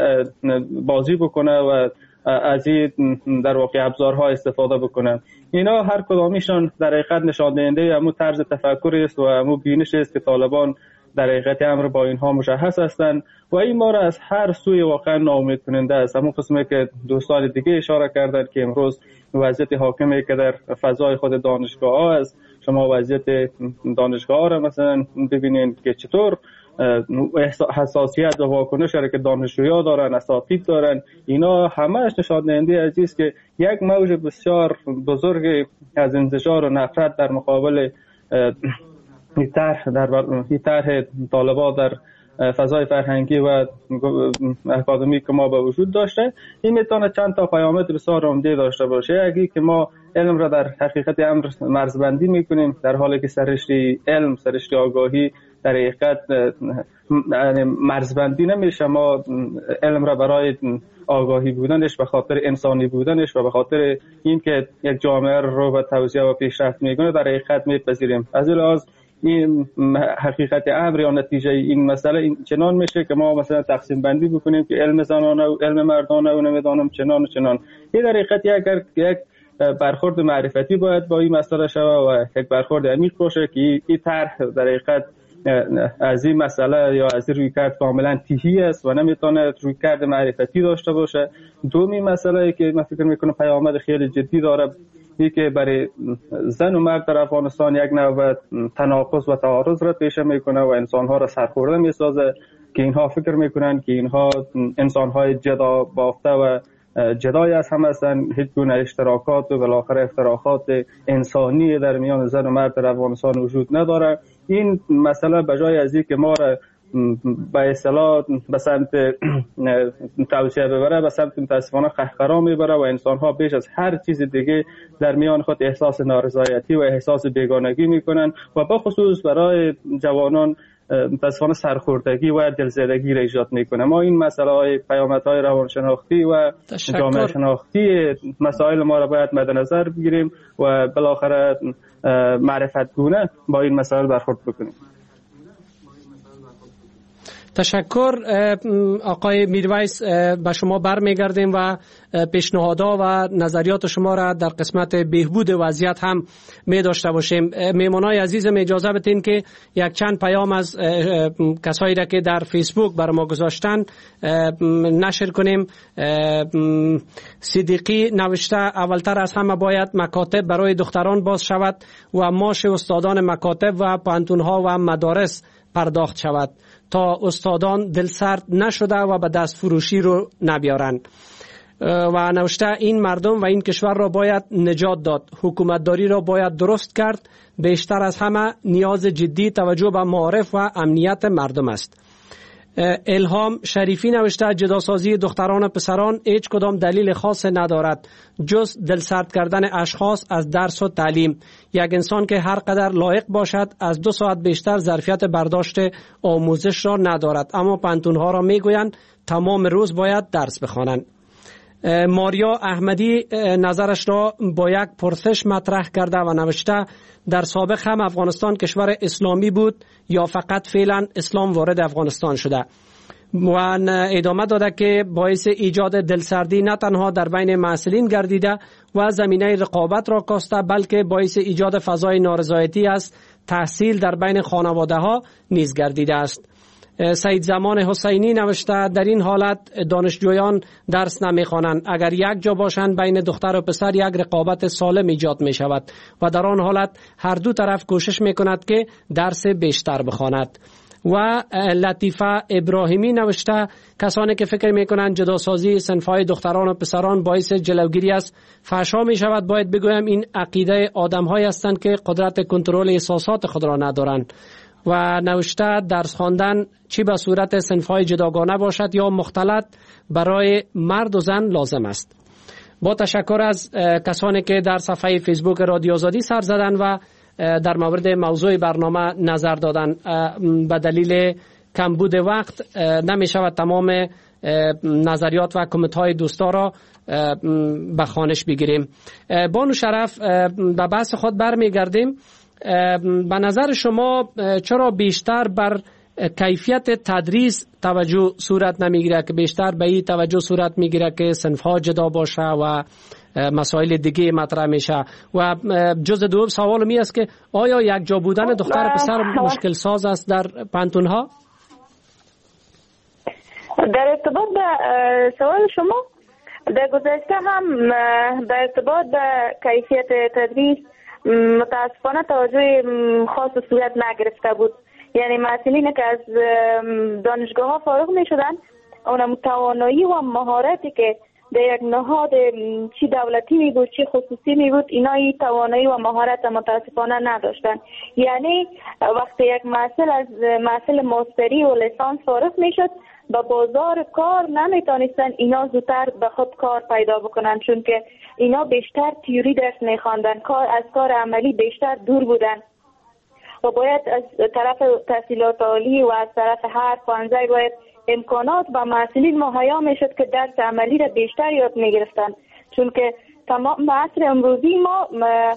بازی بکنه و از این در واقع ابزارها استفاده بکنه. اینا هر کدامیشان در حقیقت نشان دهنده همون طرز تفکر است و همون بینش است که طالبان در حقیقت امر با اینها مشخص هستند و این ما را از هر سوی واقعا ناامید کننده است. همون قسمی که دوستان دیگه اشاره کردند که امروز وضعیت حاکمی که در فضای خود دانشگاه ها است، شما وضعیت دانشگاه ها را مثلا ببینید که چطور حساسیت و واکنش را که دانشجویان دارن، اساتید دارن، اینا همهش نشان دهنده از است که یک موج بسیار بزرگ از انتشار و نفرت در مقابل این طرح در این طرح طالبان در فضای فرهنگی و اکادمی که ما به وجود داشته، این میتونه چند تا پیامد بسیار عمده داشته باشه. یکی که ما علم را در حقیقت امر مرزبندی میکنیم، در حالی که سرشتی علم، سرشتی آگاهی در حقیقت مرزبندی نمیشه. ما علم را برای آگاهی بودنش، به خاطر انسانی بودنش و به خاطر اینکه یک جامعه رو به توسعه و پیشرفت میکنه در حقیقت میپذیریم. از این لحاظ این حقیقت امر یا نتیجه این مسئله این چنان میشه که ما مثلا تقسیم بندی بکنیم که علم زنانه و علم مردانه و نمیدانم چنان و چنان. این در حقیقت یک یک برخورد معرفتی باید با این مسئله شود و یک برخورد عمیق باشه که این طرح در حقیقت از این مسئله یا از این رویکرد کاملا تیهی است و نمیتونه رویکرد معرفتی داشته باشه. دومی مسئله که من فکر میکنم پیامد خیلی جدی داره، این که برای زن و مرد در افغانستان یک نوع تناقض و تعارض را پیش میکنه و انسانها را سرخورده میسازه که اینها فکر میکنن که اینها انسانهای جدا بافته و جدای از هم هستن، هیچ گونه اشتراکات و بالاخره افتراقات انسانی در میان زن و مرد در افغانستان وجود نداره. این مسئله بجای از اینکه ما را به اصطلاح به سمت توسعه ببره، به سمت متاسفانه قهقرا میبره و انسانها بیش از هر چیز دیگه در میان خود احساس نارضایتی و احساس بیگانگی میکنن و به خصوص برای جوانان متاسفانه سرخوردگی و دلزدگی را ایجاد میکنه. ما این مسئله های پیامدهای روانشناختی و جامعه شناختی مسائل ما را باید مد نظر بگیریم و بالاخره معرفت گونه با این مسائل برخورد بکنیم. تشکر آقای میرویس، به شما برمیگردیم و پیشنهادها و نظریات شما را در قسمت بهبود وضعیت هم می داشته باشیم. میمانای عزیزم اجازه بدین که یک چند پیام از کسایی را که در فیسبوک بر ما گذاشتن نشر کنیم. صدیقی نوشته اولتر از همه باید مکاتب برای دختران باز شود و معاش استادان مکاتب و پانتونها و مدارس پرداخت شود تا استادان دلسرد نشده و به دست فروشی رو نبیارند. و نوشته این مردم و این کشور را باید نجات داد، حکومتداری را باید درست کرد. بیشتر از همه نیاز جدی توجه به معارف و امنیت مردم است. الهام شریفی نوشته جداسازی دختران و پسران هیچ کدام دلیل خاص ندارد جز دلسرد کردن اشخاص از درس و تعلیم. یک انسان که هر قدر لایق باشد از دو ساعت بیشتر ظرفیت برداشت آموزش را ندارد، اما پانتونها را میگویند تمام روز باید درس بخوانند. ماریا احمدی نظرش را با یک پرسش مطرح کرده و نوشته در سابق هم افغانستان کشور اسلامی بود یا فقط فعلا اسلام وارد افغانستان شده؟ و ادامه داده که باعث ایجاد دلسردی نه تنها در بین محصلین گردیده و زمینه رقابت را کاسته، بلکه باعث ایجاد فضای نارضایتی است تحصیل در بین خانواده ها نیز گردیده است. سید زمان حسینی نوشته در این حالت دانشجویان درس نمیخوانند. اگر یک جا باشند بین دختر و پسر یک رقابت سالم ایجاد می شود و در آن حالت هر دو طرف کوشش می کند که درس بیشتر بخواند. و لطیفه ابراهیمی نوشته کسانی که فکر می کنند جداسازی صنف‌های دختران و پسران باعث جلوگیری از فحشا می شود، باید بگویم این عقیده آدم‌هایی هستند که قدرت کنترل احساسات خود را ندارند. و نوشته درس خواندن چی به صورت صنف‌های جداگانه باشد یا مختلط برای مرد و زن لازم است. با تشکر از کسانی که در صفحه فیسبوک رادیو آزادی سر زدن و در مورد موضوع برنامه نظر دادن. به دلیل کمبود وقت نمی شود تمام نظریات و کامنت های دوستا را به خوانش بگیریم. بانو شرف، به بحث خود برمیگردیم. به نظر شما چرا بیشتر بر کیفیت تدریس توجه صورت نمیگیره که بیشتر به این توجه صورت میگیره که صنف‌ها جدا باشه و مسائل دیگه مطرح میشه؟ و جز دوم سوال می است که آیا یک جا بودن دختر و پسر مشکل ساز است در پانتون‌ها؟ در ارتباط به سوال شما، در گذشته هم در ارتباط به کیفیت تدریس متاسفانه توجه خاص صورت نگرفته بود. یعنی محصلین که از دانشگاه ها فارغ می شدن، اون توانایی و مهارتی که در یک نهاد چی دولتی می بود چی خصوصی می بود، اینا این توانایی و مهارت متاسفانه نداشتن. یعنی وقتی یک محصل از محصل ماستری و لیسانس فارغ می شد، به بازار کار نمیتونستن اینا زودتر به خود کار پیدا بکنن، چون که اینا بیشتر تیوری درس میخواندن، کار از کار عملی بیشتر دور بودن و باید از طرف تحصیلات عالی و از طرف هر پانزه باید امکانات به محصلین مهیا میشد که درس عملی را بیشتر یاد میگرفتن، چون که تمام عصر امروزی ما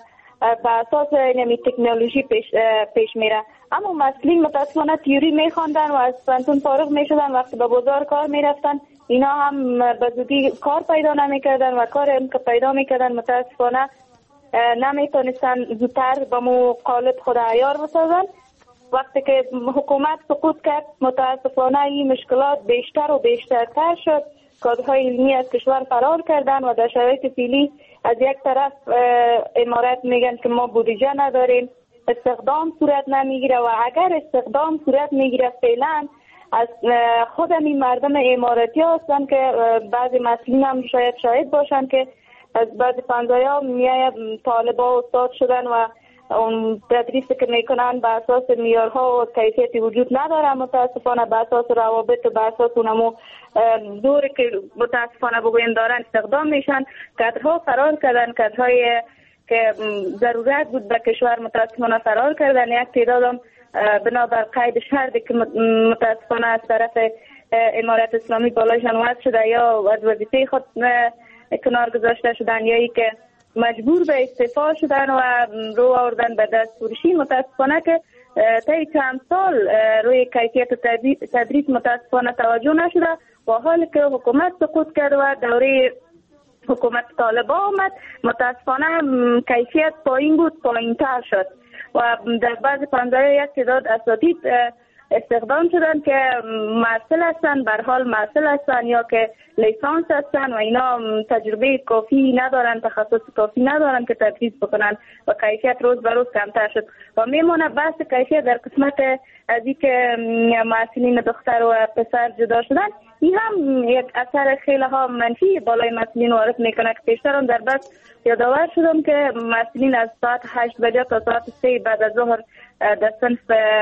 به اساس نمی تکنولوژی پیش, پیش میره. اما محصلین متاسفانه تیوری میخواندن و از پانتون فارغ میشدن، وقتی به بازار کار میرفتن اینا هم به زودی کار پیدا نمیکردن و کار هم که پیدا میکردن متاسفانه نمیتونستن زودتر به مو قالب خود عیار بسازن. وقتی که حکومت سقوط کرد متاسفانه این مشکلات بیشتر و بیشترتر شد. کادرهای علمی از کشور فرار کردن و در شرایط فعلی از یک طرف امارات میگن که ما بودجه نداریم، استخدام صورت نمیگیره و اگر استخدام صورت میگیره فعلا از خود این مردم اماراتی هستن که بعضی مسئولین هم شاید شاهد باشن که از بعضی پنجایا میای طالبا استاد شدن و اون تدریسی که میکنن به اساس معیارها و کیفیتی وجود نداره، متاسفانه به اساس روابط و به اساس اونمو دوری که متاسفانه بگویم دارن استخدام میشن. کادرها فرار کردن، کادرهای که ضرورت بود به کشور متاسفانه فرار کردن. یک تعدادم بنابر قید شرطی که متاسفانه از طرف امارات اسلامی بالایشان وضع شده یا از وظیفه خود کنار گذاشته شدن یا ای که مجبور به استعفا شدن و رو آوردن به دستفروشی. متاسفانه که طی چند سال روی کیفیت تدریس متاسفانه توجه نشده و حالی که حکومت سقوط کرد و دوره حکومت طالبا آمد متاسفانه کیفیت پایین بود، پایین تر شد و در بعض پنجاه یک تعداد اساتید استخدام شدن که معسل هستن، به حال معسل هستن یا که لیسانس هستن و اینا تجربه کافی ندارن، تخصص کافی ندارن که تدریس بکنن و کیفیت روز به روز کمتر شد و میمونه بحث کیفیت در قسمت از این که معسلین دختر و پسر جدا شدن. این هم یک اثر خیلی ها منفی بالای معسلین وارد میکنه که پیشتر در بحث یادآور شدم که معسلین از ساعت هشت بجه تا ساعت سه بعد از ظهر در صنف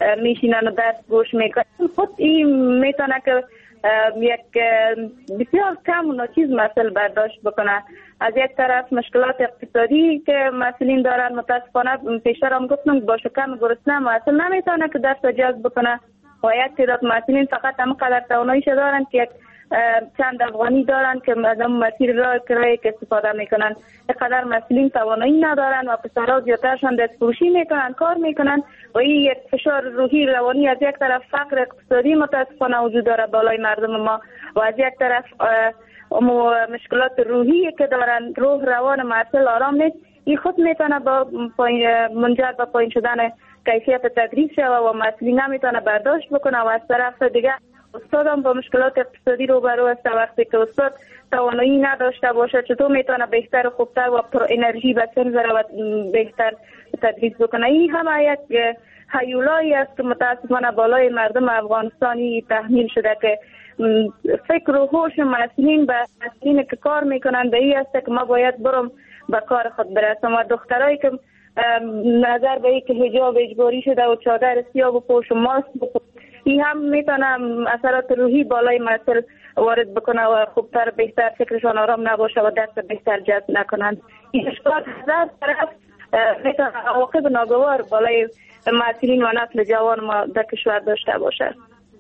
میشینن و درس گوش میکنن، خود این میتونه که یک بسیار کم و ناچیز مسئله برداشت بکنه. از یک طرف مشکلات اقتصادی که مسئولین دارن، متاسفانه پیشتر هم گفتم با شکم گرسنه مسئول نمیتونه که درس جذب بکنه و یک تعداد مسئولین فقط هم قدر تواناییش دارن که یک چند افغانی دارن که از اون مسیر راه کرایه که استفاده میکنن. اینقدر مسئولین توانایی ندارن و پسرها زیادترشان دست فروشی میکنن، کار میکنن و این یک فشار روحی روانی از یک طرف فقر اقتصادی متاسفانه وجود داره بالای مردم ما و از یک طرف مشکلات روحی که دارن، روح روان مسئول آرام نیست. این خود میتونه با منجر به پایین شدن کیفیت تدریس شود و مسئولین نمیتونه برداشت بکنه و از طرف دیگه استاد هم با مشکلات اقتصادی روبرو است. وقتی که استاد توانایی نداشته باشه چطور میتونه بهتر و خوبتر و پر انرژی بچه بذاره و بهتر تدریس بکنه؟ این همه یک هیولایی است که متاسفانه بالای مردم افغانستانی تحمیل شده که فکر و هوش مسئولین به مسئولین که کار میکنن به این است که ما باید برم به کار خود برسم و دخترایی که نظر به این که حجاب اجباری شده و چادر سیاه بپوش و ماسک بپوش، این هم میتونه اثرات روحی بالای مسئول وارد بکنه و خوبتر بهتر فکرشان آرام نباشه و دست بهتر جذب نکنند. این اشکالات از طرف میتونه عواقب ناگوار بالای مسئولین و نسل جوان ما در کشور داشته باشه.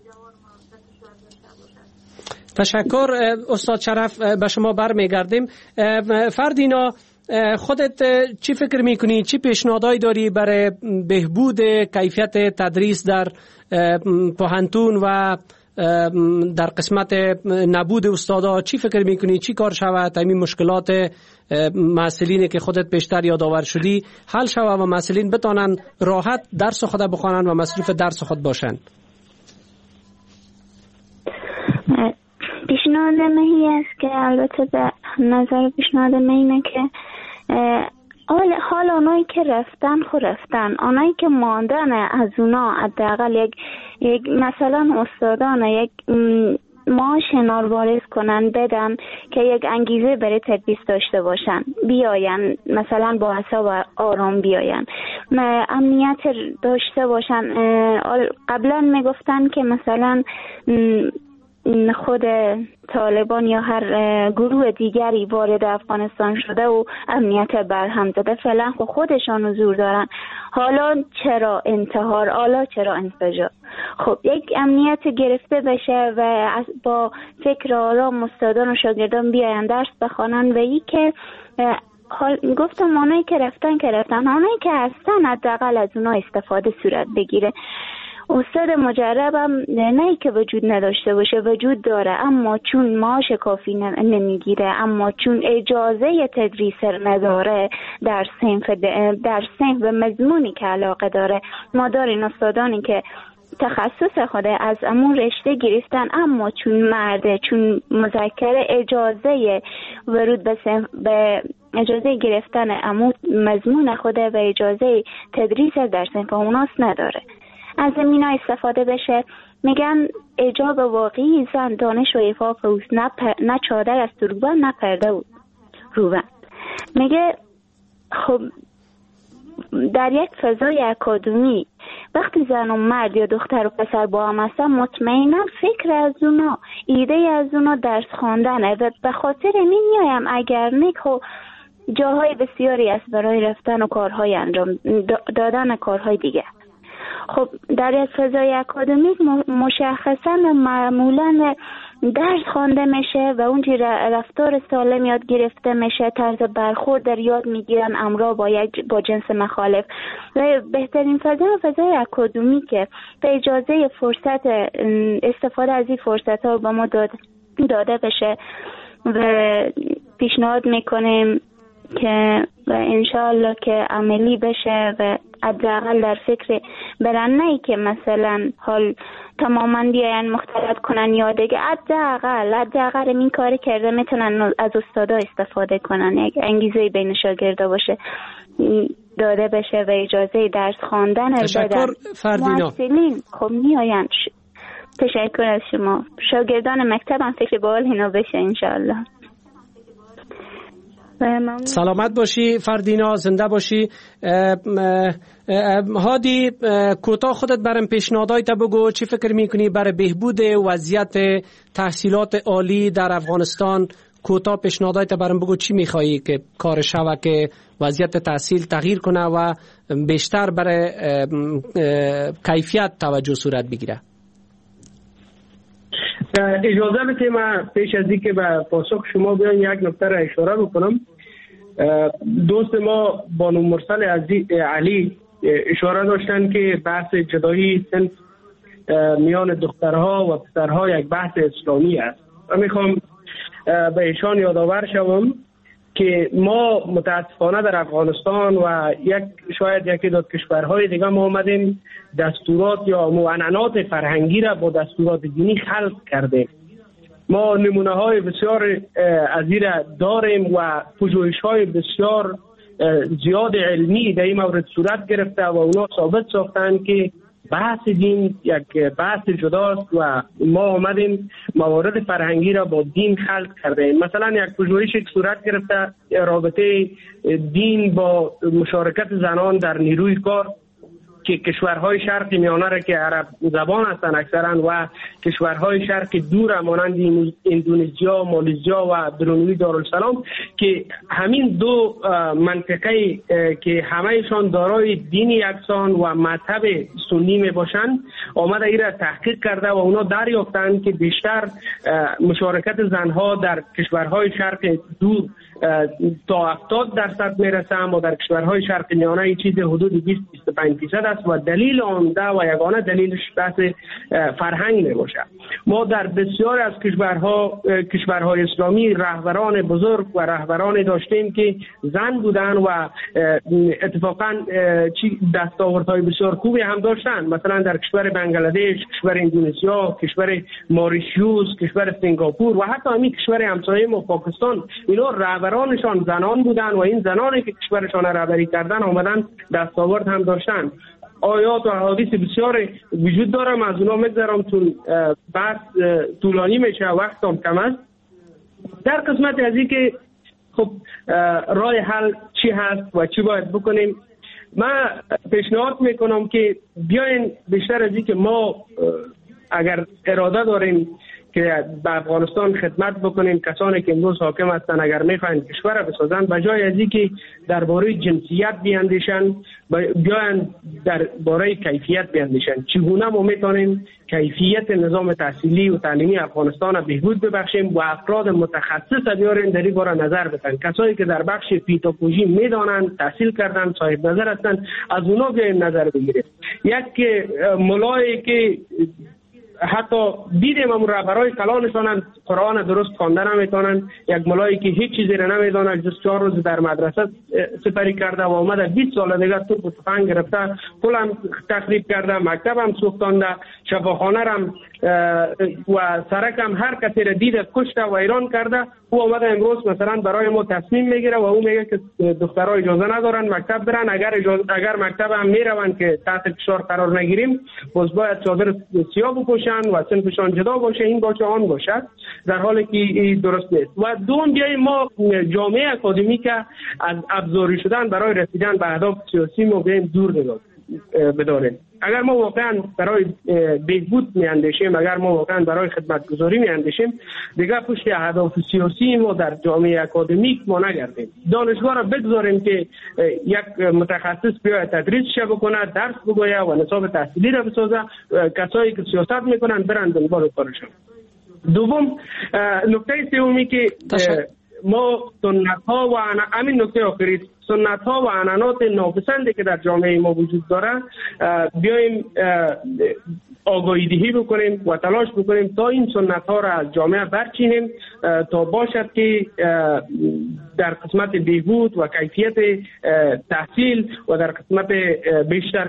تشکر استاد شرف. به شما برمیگردیم. فردینا، خودت چی فکر میکنی؟ چی پیشنهادایی داری برای بهبود کیفیت تدریس در پوهنتون و در قسمت نبود استادا؟ چی فکر میکنی چی کار شود تا این مشکلات مسئولین که خودت بیشتر یادآور شدی حل شود و مسئولین بتونن راحت درس خود بخوانن و مصروف درس خود باشن؟ پیشنهاد من است که البته به نظر پیشنهاد من اینه که حال حال آنایی که رفتن خو رفتن، آنایی که ماندن از اونا حداقل یک یک مثلا استادان یک معاش نارواریز کنن بدن که یک انگیزه برای تدریس داشته باشن، بیاین مثلا با حساب آرام بیاین، امنیت داشته باشن. قبلا میگفتن که مثلا خود طالبان یا هر گروه دیگری وارد افغانستان شده و امنیت برهم زده، فعلا خودشان حضور دارن، حالا چرا انتحار، حالا چرا انفجار؟ خب یک امنیت گرفته بشه و با فکر آرام استادان و شاگردان بیاین درس بخوانن و ای که حال گفتم آنایی که رفتن که رفتن، آنایی که هستن حداقل از اونا استفاده صورت بگیره. استاد مجربم نه که وجود نداشته باشه، وجود داره، اما چون معاش کافی نمیگیره، اما چون اجازه تدریس نداره در صنف در صنف و مضمونی که علاقه داره. ما داریم استادانی که تخصص خود از امون رشته گرفتن، اما چون مرده، چون مذکر اجازه ورود به صنف به اجازه گرفتن امون مضمون خود و اجازه تدریس در صنف اوناس نداره. از زمینا استفاده بشه. میگن اجاب واقعی زن دانش و عفاف اوست، نه, نه چادر از روبن نه پرده روبن. میگه خب در یک فضای اکادمی وقتی زن و مرد یا دختر و پسر با هم هستن، مطمئنم فکر از اونا، ایده از اونا درس خواندنه و به خاطر این میایم اگر نیکو جاهای بسیاری است برای رفتن و کارهای انجام دادن کارهای دیگه. خب در فضای اکادمیک مشخصا و معمولا درس خوانده میشه و اونجی رفتار سالم یاد گرفته میشه، طرز برخورد در یاد میگیرن امرا با یک با جنس مخالف. و بهترین فضا فضای اکادمیکه به اجازه فرصت استفاده از این فرصت ها با ما داده, داده بشه و پیشنهاد میکنیم که و انشاءالله که عملی بشه و حداقل در فکر برن، نه که مثلا حال تماما بیاین مختلط کنن یا دیگه حداقل حداقل این کاری کرده میتونن از استادا استفاده کنن، یک انگیزه بین شاگردا باشه داده بشه و اجازه درس خواندن بدن. محصلین خب میاین. تشکر از شما. شاگردان مکتب هم فکر به حال اینا بشه انشاءالله. سلامت باشی فردینا، زنده باشی. هادی، کوتاه خودت برام پیشنهادات بگو، چی فکر میکنی برای بهبود وضعیت تحصیلات عالی در افغانستان؟ کوتاه پیشنهادات برام بگو، چی میخوایی که کار شوه که وضعیت تحصیل تغییر کنه و بیشتر برای کیفیت توجه صورت بگیره؟ اجازه بدید من پیش از اینکه به پاسخ شما بیان یک نکته را اشاره بکنم. دوست ما بانو مرسل علی اشاره داشتن که بحث جدایی صنف میان دخترها و پسرها یک بحث اسلامی است. من میخوام به ایشان یادآور شوم که ما متاسفانه در افغانستان و یک شاید یکی دو کشورهای دیگه ما آمدیم دستورات یا معننات فرهنگی را با دستورات دینی خلط کردیم. ما نمونه های بسیار از این داریم و پژوهش های بسیار زیاد علمی در این مورد صورت گرفته و اونا ثابت ساختند که بحث دین یک بحث جداست و ما آمدیم موارد فرهنگی را با دین خلط کرده. مثلا یک پژوهش که صورت گرفته رابطه دین با مشارکت زنان در نیروی کار که کشورهای شرق میانه را که عرب زبان هستند اکثرا و کشورهای شرق دور مانند اندونزیا، مالزیا و برونوی دارالسلام که همین دو منطقه که همهشان دارای دینی یکسان و مذهب سنی می باشند آمده ای را تحقیق کرده و اونا دریافتند که بیشتر مشارکت زنها در کشورهای شرق دور تا هفتاد درصد میرسه، اما در کشورهای شرق میانه این چیز حدود بیست تا بیست و پنج درصد است و دلیل عمده و یگانه دلیلش بحث فرهنگ میباشه. ما در بسیار از کشورها کشورهای اسلامی رهبران بزرگ و رهبران داشتیم که زن بودن و اتفاقا دستاوردهای بسیار خوبی هم داشتن. مثلا در کشور بنگلادش، کشور اندونزیا، کشور ماریشیوس، کشور سنگاپور و حتی همین کشور همسایه ما پاکستان، اینا رهبرانشان زنان بودن و این زنانی که کشورشان رهبری کردن آمدن دستاورد هم داشتن. آیات و احادیث بسیار وجود دارم، از اونا میگذارم چون بحث طولانی میشه، وقت هم کم است. در قسمت از این که خب راه حل چی هست و چی باید بکنیم، من پیشنهاد میکنم که بیاین بیشتر از این که ما اگر اراده داریم که به افغانستان خدمت بکنیم، کسانی که امروز حاکم هستند اگر میخواین کشور را بسازند، بجای از اینکه درباره جنسیت بیاندیشن بیاین درباره کیفیت بیاندیشن. چگونه ما میتونیم کیفیت نظام تحصیلی و تعلیمی افغانستان را بهبود ببخشیم و افراد متخصص بیاریم در این باره نظر بدن. کسایی که در بخش پیداگوژی میدانند، تحصیل کردن، صاحب نظر هستند، از اونا بیایم نظر بگیریم. یک مولایی که حتی دیدیم هم رهبرای کلانشان قرآن درست خوانده نمیتونن، یک ملایی که هیچ چیزی را نمیدونه، بیست و چهار روز در مدرسه سپری کرده و آمده بیست سال دیگه توپ و تفنگ گرفته، پل هم تخریب کرده، مکتب هم سوختانده، شفاخانه هم و سرک هم هر کسی را دیده کشته و ایران کرده. او آمده امروز مثلا برای ما تصمیم میگیره و او میگه که دخترها اجازه ندارن مکتب برن، اگر اجازه اگر مکتب هم میروند که تحت فشار قرار نگیریم باز باید چادر سیاه بپوشن و سنفشان جدا باشه، این باشه آن باشد، در حالی که درست نیست. و دوم بیاییم ما جامعه اکادمیک از ابزاری شدن برای رسیدن به اهداف سیاسی ما بیاییم دور بداریم. اگر ما واقعا برای بهبود میاندیشیم، اگر ما واقعا برای خدمتگزاری میاندیشیم، دیگه پشت اهداف سیاسی ما در جامعه اکادمیک ما نگردیم. دانشگاه را بگذاریم که یک متخصص بیاید تدریسش بکنه، درس بگویه و نصاب تحصیلی را بسازه، کسایی که سیاست میکنن برن دنبال کارشون. دوم نکته سومی که ما سنت ها و همین نکته آخری سنت ها و عنعنات ناپسندی که در جامعه ما وجود داره بیایم آگاهی دهی بکنیم و تلاش بکنیم تا این سنت ها را از جامعه برچینیم تا باشد که در قسمت بهبود و کیفیت تحصیل و در قسمت بیشتر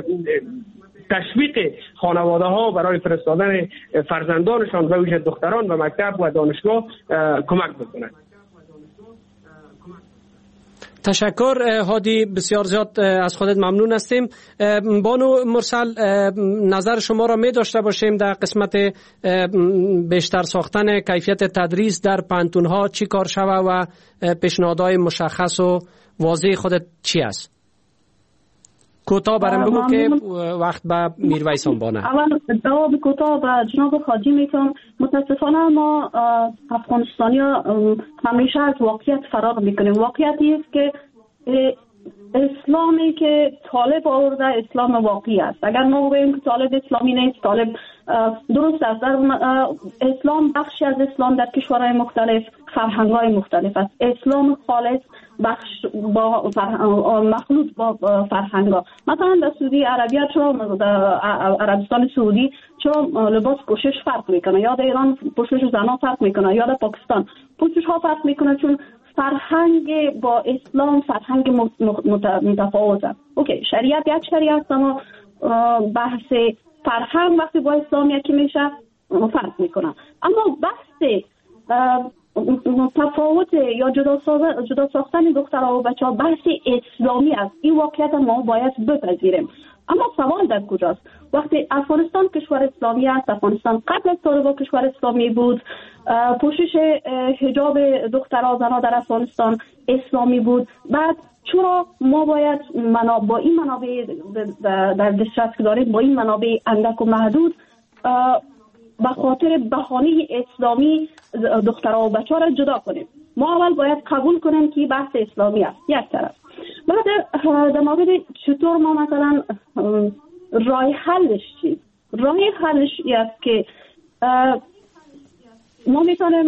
تشویق خانواده ها برای فرستادن فرزندانشان و ویژه دختران و مکتب و دانشگاه کمک بکنند. تشکر هادی، بسیار زیاد از خودت ممنون هستیم. بانو مرسل، نظر شما را می داشته باشیم در قسمت بیشتر ساختن کیفیت تدریس در پانتون‌ها چی کار شوه و پیشنهادهای مشخص و واضح خودت چی است؟ کوتاه برام بگو که وقت به میرویس بانه. اول جواب کوتاه به جناب خادی میتونم. متاسفانه ما افغانستانی همیشه از واقعیت فرار میکنیم. واقعیتی است که اسلامی که طالب آورده اسلام واقعی است. اگر ما بگوییم که طالب اسلامی نیست، طالب درست است. در اسلام بخشی از اسلام در کشورهای مختلف، فرهنگ‌های مختلف است. اسلام خالص بخش با مخلوط با فرهنگ‌ها. مثلا در سعودی عربیه چرا در عربستان سعودی چرا لباس پوشش فرق میکنه، یا در ایران پوشش زنان فرق میکنه، یا در پاکستان پوشش ها فرق میکنه، چون فرهنگ با اسلام فرهنگ متفاوت است. اوکی، شریعت یک شریعت، اما بحث فرهنگ وقتی با اسلام یکی میشه فرق میکنه. اما بحث تفاوت یا جدا ساختن جدا ساختن دخترها و بچه‌ها بحث اسلامی است. این واقعیت ما باید بپذیریم. اما سوال در کجاست؟ وقتی افغانستان کشور اسلامی است، افغانستان قبل از طالبان کشور اسلامی بود، پوشش حجاب دخترها زنها در افغانستان اسلامی بود، بعد چرا ما باید منابع با این منابع در دسترس که داریم با این منابع اندک و محدود به خاطر بهانه اسلامی دخترها و بچه‌ها را جدا کنیم؟ ما اول باید قبول کنیم که بحث اسلامی است، یک طرف. بعد در مورد چطور ما مثلا راه حلش چی؟ راه حلش این است که ما میتونیم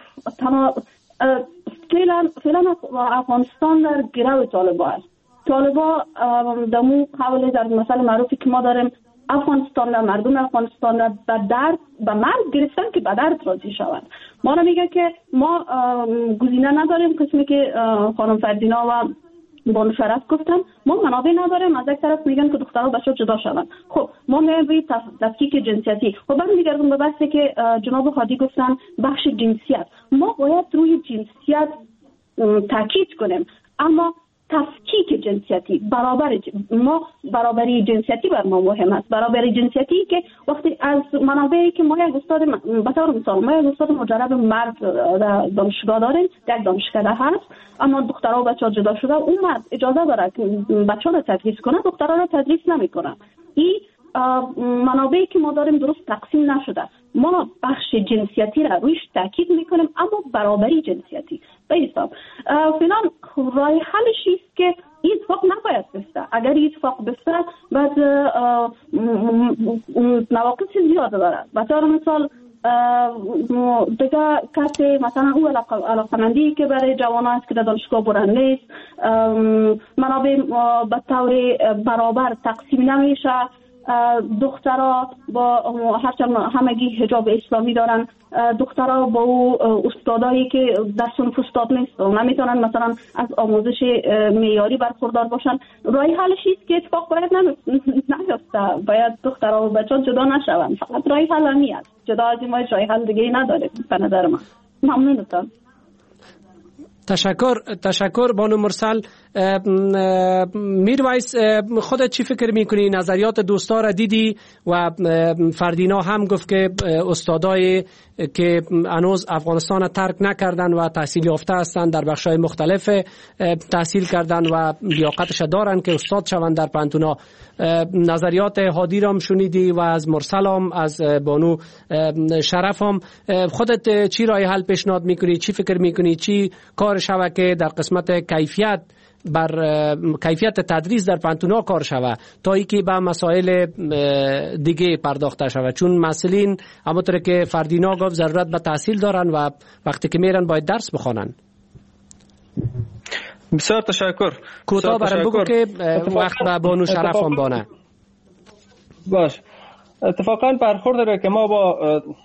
فعلا فعلا افغانستان در گرو طالبان است. طالبان در مو حوالی در مثال معروفی که ما داریم، افغانستان در مردم افغانستان در به درد به مرگ گرفتن که به درد راضی شوند. ما را میگه که ما گزینه نداریم، قسمی که خانم فردینا و بانو شرف گفتن، ما منابع نداریم. از یک طرف میگن که دخترها و بچه‌ها جدا شوند. خب ما میایم روی تفکیک جنسیتی. خب بعد میگردیم به بحثی که جناب هادی گفتن، بخش جنسیت. ما باید روی جنسیت تاکید کنیم، اما تفکیک جنسیتی، برابر ما برابری جنسیتی بر ما مهم است. برابری جنسیتی که وقتی از منابعی که ما یک استاد به طور مثال ما یک استاد مجرب مرد دانشگاه داریم، یک دانشکده هست، اما دخترها و بچه‌ها جدا شده، اون مرد اجازه داره که بچه‌ها رو تدریس کنه، دخترها رو تدریس نمیکنه. این منابعی که ما داریم درست تقسیم نشده. ما بخش جنسیتی را رویش تاکید میکنیم، اما برابری جنسیتی به حساب فعلا راه حلش است که این اتفاق نباید بفته. اگر این اتفاق بفته بعد نواقص زیاد داره. به طور مثال دیگه کسی مثلا او علاقمندی که برای جوان است که در دانشگاه برند نیست، منابع به طور برابر تقسیم نمیشه. دخترها با هرچند همگی حجاب اسلامی دارن، دخترها با او استادایی که در صنف استاد نیست نمیتونن مثلا از آموزش معیاری برخوردار باشن. راه حلش است که اتفاق باید نیفته. باید دخترها و بچه‌ها جدا نشون. فقط راه حل همی است. جدا از این ما راه حل دیگه ای نداریم به نظر من. ممنونتم. تشکر تشکر بانو مرسل. میرویس، خودت چی فکر میکنی؟ نظریات دوستا را دیدی و فردینا هم گفت که استادای که هنوز افغانستان را ترک نکردن و تحصیل یافته هستند، در بخش‌های مختلف تحصیل کردن و لیاقتش دارن که استاد شوند در پانتونا. نظریات هادی را هم شنیدی و از مرسل هم از بانو شرف هم. خودت چی راه حل پیشنهاد میکنی؟ چی فکر میکنی؟ چی کار شوه که در قسمت کیفیت بر کیفیت تدریس در پانتونا کار شوه تا ای که به مسائل دیگه پرداخته شوه؟ چون مسئولین همونطور که فردینا گفت ضرورت به تحصیل دارن و وقتی که میرن باید درس بخوانن. بسیار تشکر. کوتاه برام بگو که وقت به بانو شرف هم بانه. باش. اتفاقا برخورد داره که ما با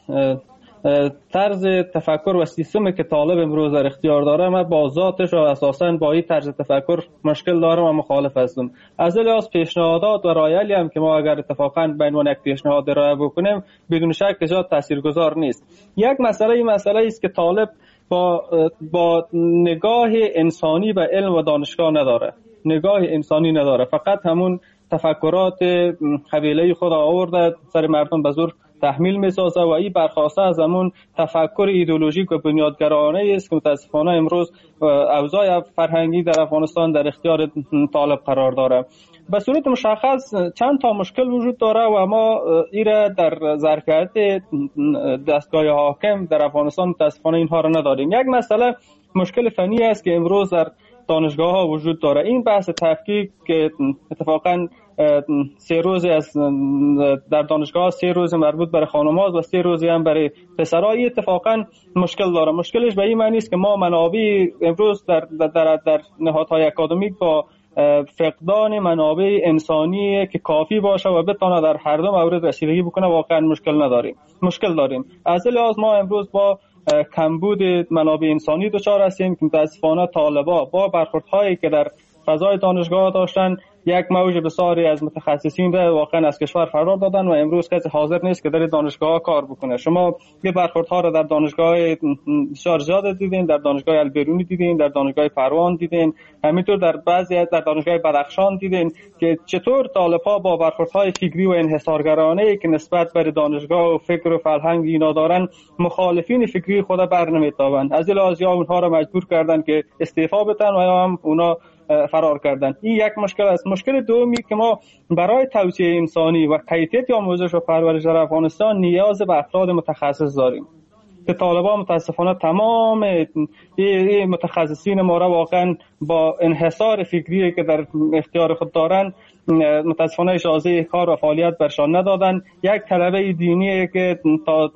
طرز تفکر و سیستمی که طالب امروز در اختیار داره، من با ذاتش و اساساً با این طرز تفکر مشکل دارم و مخالف هستم. از لحاظ پیشنهادات و رایلی هم که ما اگر اتفاقاً به عنوان یک پیشنهاد ارائه بکنیم بدون شک جا تاثیرگذار نیست. یک مسئله این مسئله است که طالب با با نگاه انسانی و علم و دانشگاه نداره، نگاه انسانی نداره، فقط همون تفکرات قبیله خود آورده سر مردم به زور تحمیل میسازه و این برخواسته از همون تفکر ایدئولوژیک و بنیادگرایانه است که متاسفانه امروز اوضاع فرهنگی در افغانستان در اختیار طالب قرار داره. به صورت مشخص چند تا مشکل وجود داره و ما ایره در ظرفیت دستگاه حاکم در افغانستان متاسفانه اینها را نداریم. یک مسئله مشکل فنی است که امروز در دانشگاه ها وجود داره. این بحث تفکیک که اتفاقا سه روز از در دانشگاه سه روز مربوط برای خانم‌ها و سه روزی هم برای پسرها اتفاقا مشکل داره. مشکلش به این معنی است که ما منابع امروز در در در نهادهای اکادمیک با فقدان منابع انسانی که کافی باشه و بتونه در هر دو مورد رسیدگی بکنه واقعا مشکل نداریم مشکل داریم. از لحاظ ما امروز با کمبود منابع انسانی دچار هستیم که متاسفانه طالبا با برخوردهایی که در فضای دانشگاه داشتن یک موج بسیاری از متخصصین را واقعا از کشور فرار دادن و امروز کسی حاضر نیست که در دانشگاه کار بکنه. شما یه برخوردها را در دانشگاه بسیار زیاد دیدین، در دانشگاه البرونی دیدین، در دانشگاه پروان دیدین، همینطور در بعضی در دانشگاه بدخشان دیدین که چطور طالب‌ها با برخوردهای فکری و انحصارگرانه‌ای که نسبت به دانشگاه و فکر و فرهنگ اینا دارن مخالفین فکری خود برنمیتابند. از لحاظ یا اونها را مجبور کردن که استعفا بدن و یا هم اونا فرار کردن. این یک مشکل است. مشکل دومی که ما برای توسعه انسانی و کیفیت آموزش و پرورش در افغانستان نیاز به افراد متخصص داریم که طالبان متاسفانه تمام این متخصصین ما را واقعا با انحصار فکری که در اختیار خود دارن متاسفانه اجازه کار و فعالیت برشان ندادن. یک طلبه دینی که تا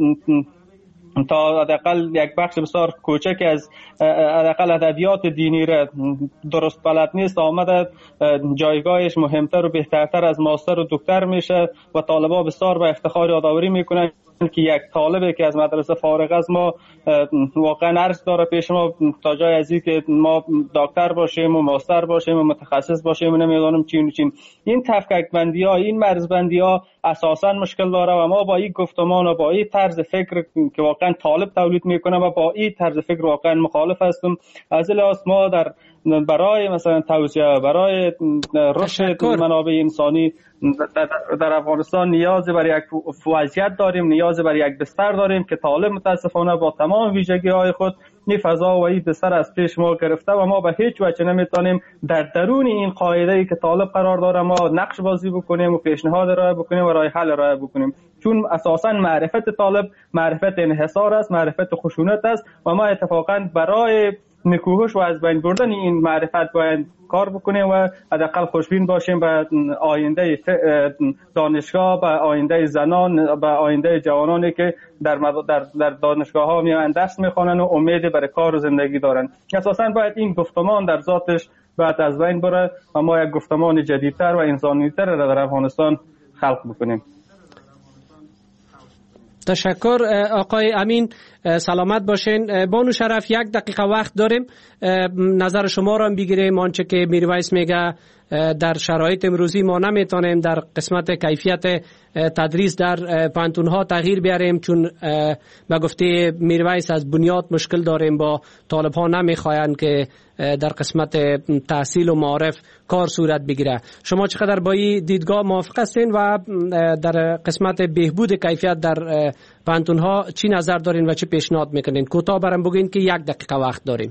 تا حداقل یک بخش بسیار کوچک از حداقل ادبیات دینی را درست بلد نیست آمده جایگاهش مهمتر و بهترتر از ماستر و دکتر میشه و طالبا بسیار به افتخار یادآوری میکنن که یک طالبی که از مدرسه فارغ از ما واقعا عرض داره پیش ما تا جای از این که ما دکتر باشیم و ماستر باشیم و متخصص باشیم و نمیدونم چین و چین. این تفکیک بندی ها این مرز بندی ها اساسا مشکل داره و ما با این گفتمان و با این طرز فکر که واقعا طالب تولید میکنه و با این طرز فکر واقعا مخالف هستم. از لحاظ ما در برای مثلا توسعه برای رشد منابع انسانی در, در افغانستان نیاز بر یک وضعیت داریم، نیاز بر یک بستر داریم که طالب متاسفانه با تمام ویژگی های خود این فضا و این بستر از پیش ما گرفته و ما به هیچ وجه نمیتونیم در درون این قاعده‌ای که طالب قرار داره ما نقش بازی بکنیم و پیشنهاد ارائه بکنیم و راه حل ارائه بکنیم، چون اساسا معرفت طالب معرفت انحصار است، معرفت خشونت است و ما اتفاقا برای نکوهش و از بین بردن این معرفت باید کار بکنیم و حداقل خوشبین باشیم به آینده دانشگاه، به آینده زنان، به آینده جوانانی که در در, در دانشگاه ها میان درس میخوانن و امید برای کار و زندگی دارن. اساسا باید این گفتمان در ذاتش باید از بین بره و ما یک گفتمان جدیدتر و انسانی‌تر را در افغانستان خلق بکنیم. تشکر آقای امین، سلامت باشین. بانو شرف یک دقیقه وقت داریم، نظر شما را هم بگیریم. آنچه که میرویس میگه در شرایط امروزی ما نمیتونیم در قسمت کیفیت تدریس در پانتونها تغییر بیاریم، چون به گفته میرویس از بنیاد مشکل داریم، با طالب ها نمیخواین که در قسمت تحصیل و معارف کار صورت بگیره. شما چقدر با این دیدگاه موافق هستین و در قسمت بهبود کیفیت در پانتونها چی نظر دارین و چی پیشنهاد میکنین؟ کوتاه برام بگین که یک دقیقه وقت داریم.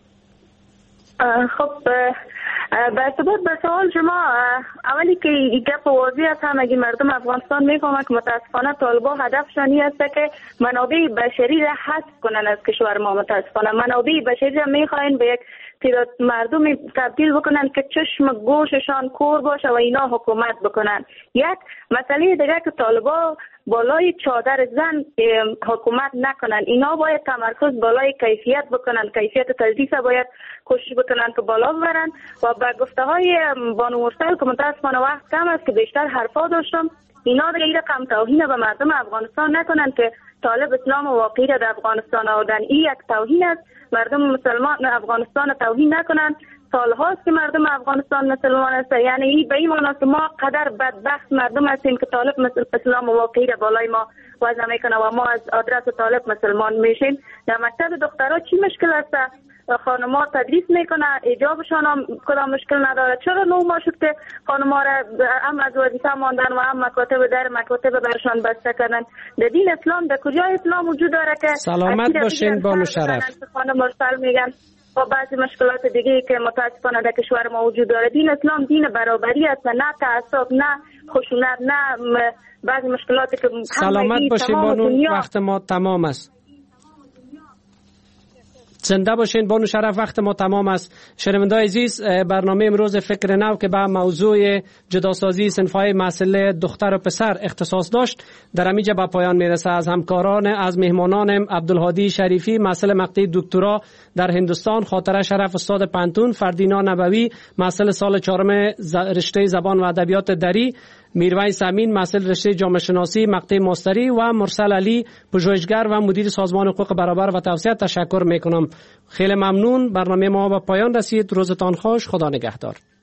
خب به ثبوت به سوال شما، اولی که این گپ واضح است، همگی مردم افغانستان میفهمن که متاسفانه طالبان هدفشان این است که منابع بشری را حذف کنن از کشور ما. متاسفانه منابع بشری را میخواین به یک تعداد مردم تبدیل بکنن که چشم گوششان کور باشه و اینا حکومت بکنن. یک مسئله دیگه که طالبان بالای چادر زن حکومت نکنن، اینا باید تمرکز بالای کیفیت بکنن، کیفیت تدریس باید کوشش بکنن که بالا ببرن. و به گفته های بانو مرسل که متاسفانه وقت کم است که بیشتر حرفا داشتم، اینا دیگه این رقم توهین به مردم افغانستان نکنن که طالب اسلام واقعی را در افغانستان آوردن. این یک توهین است، مردم مسلمان افغانستان توهین نکنن. سالهاست که مردم افغانستان مسلمان است، یعنی این به این معنی است که ما قدر بدبخت مردم هستیم که طالب اسلام واقعی را بالای ما وضع میکنه و ما از آدرس طالب مسلمان میشیم. در مکتب دخترها چی مشکل است؟ خانم‌ها تدریس میکنه، ایجابشان هم کدام مشکل نداره. چرا نو ما شد که خانم‌ها را هم از وظیفه ماندن و هم مکاتب در مکاتب برشان بسته کردن؟ در دین اسلام در کجا اسلام وجود داره که سلامت باشین بانو شرف. خانم مرسل میگن و بعضی مشکلات دیگه که متاسفانه در کشور ما وجود داره. دین اسلام دین برابری است، نه تعصب، نه خشونت، نه بعضی مشکلاتی که سلامت باشین بانو، وقت ما تمام است. زنده باشین بانو شرف، وقت ما تمام است. شنونده‌های عزیز، برنامه امروز فکر نو که به موضوع جداسازی صنف‌های مسئله دختر و پسر اختصاص داشت در همینجا به پایان میرسه. از همکاران از مهمانانم عبدالهادی شریفی مسئله مقطع دکترا در هندوستان، خاطره شرف استاد پنتون، فردینا نبوی مسئله سال چهارم رشته زبان و ادبیات دری، میرویس امین مسئله رشته جامعه شناسی مقطع ماستری و مرسل علی پژوهشگر و مدیر سازمان حقوق برابر و توسعه تشکر میکنم. خیلی ممنون. برنامه ما به پایان رسید. روزتان خوش. خدا نگهدار.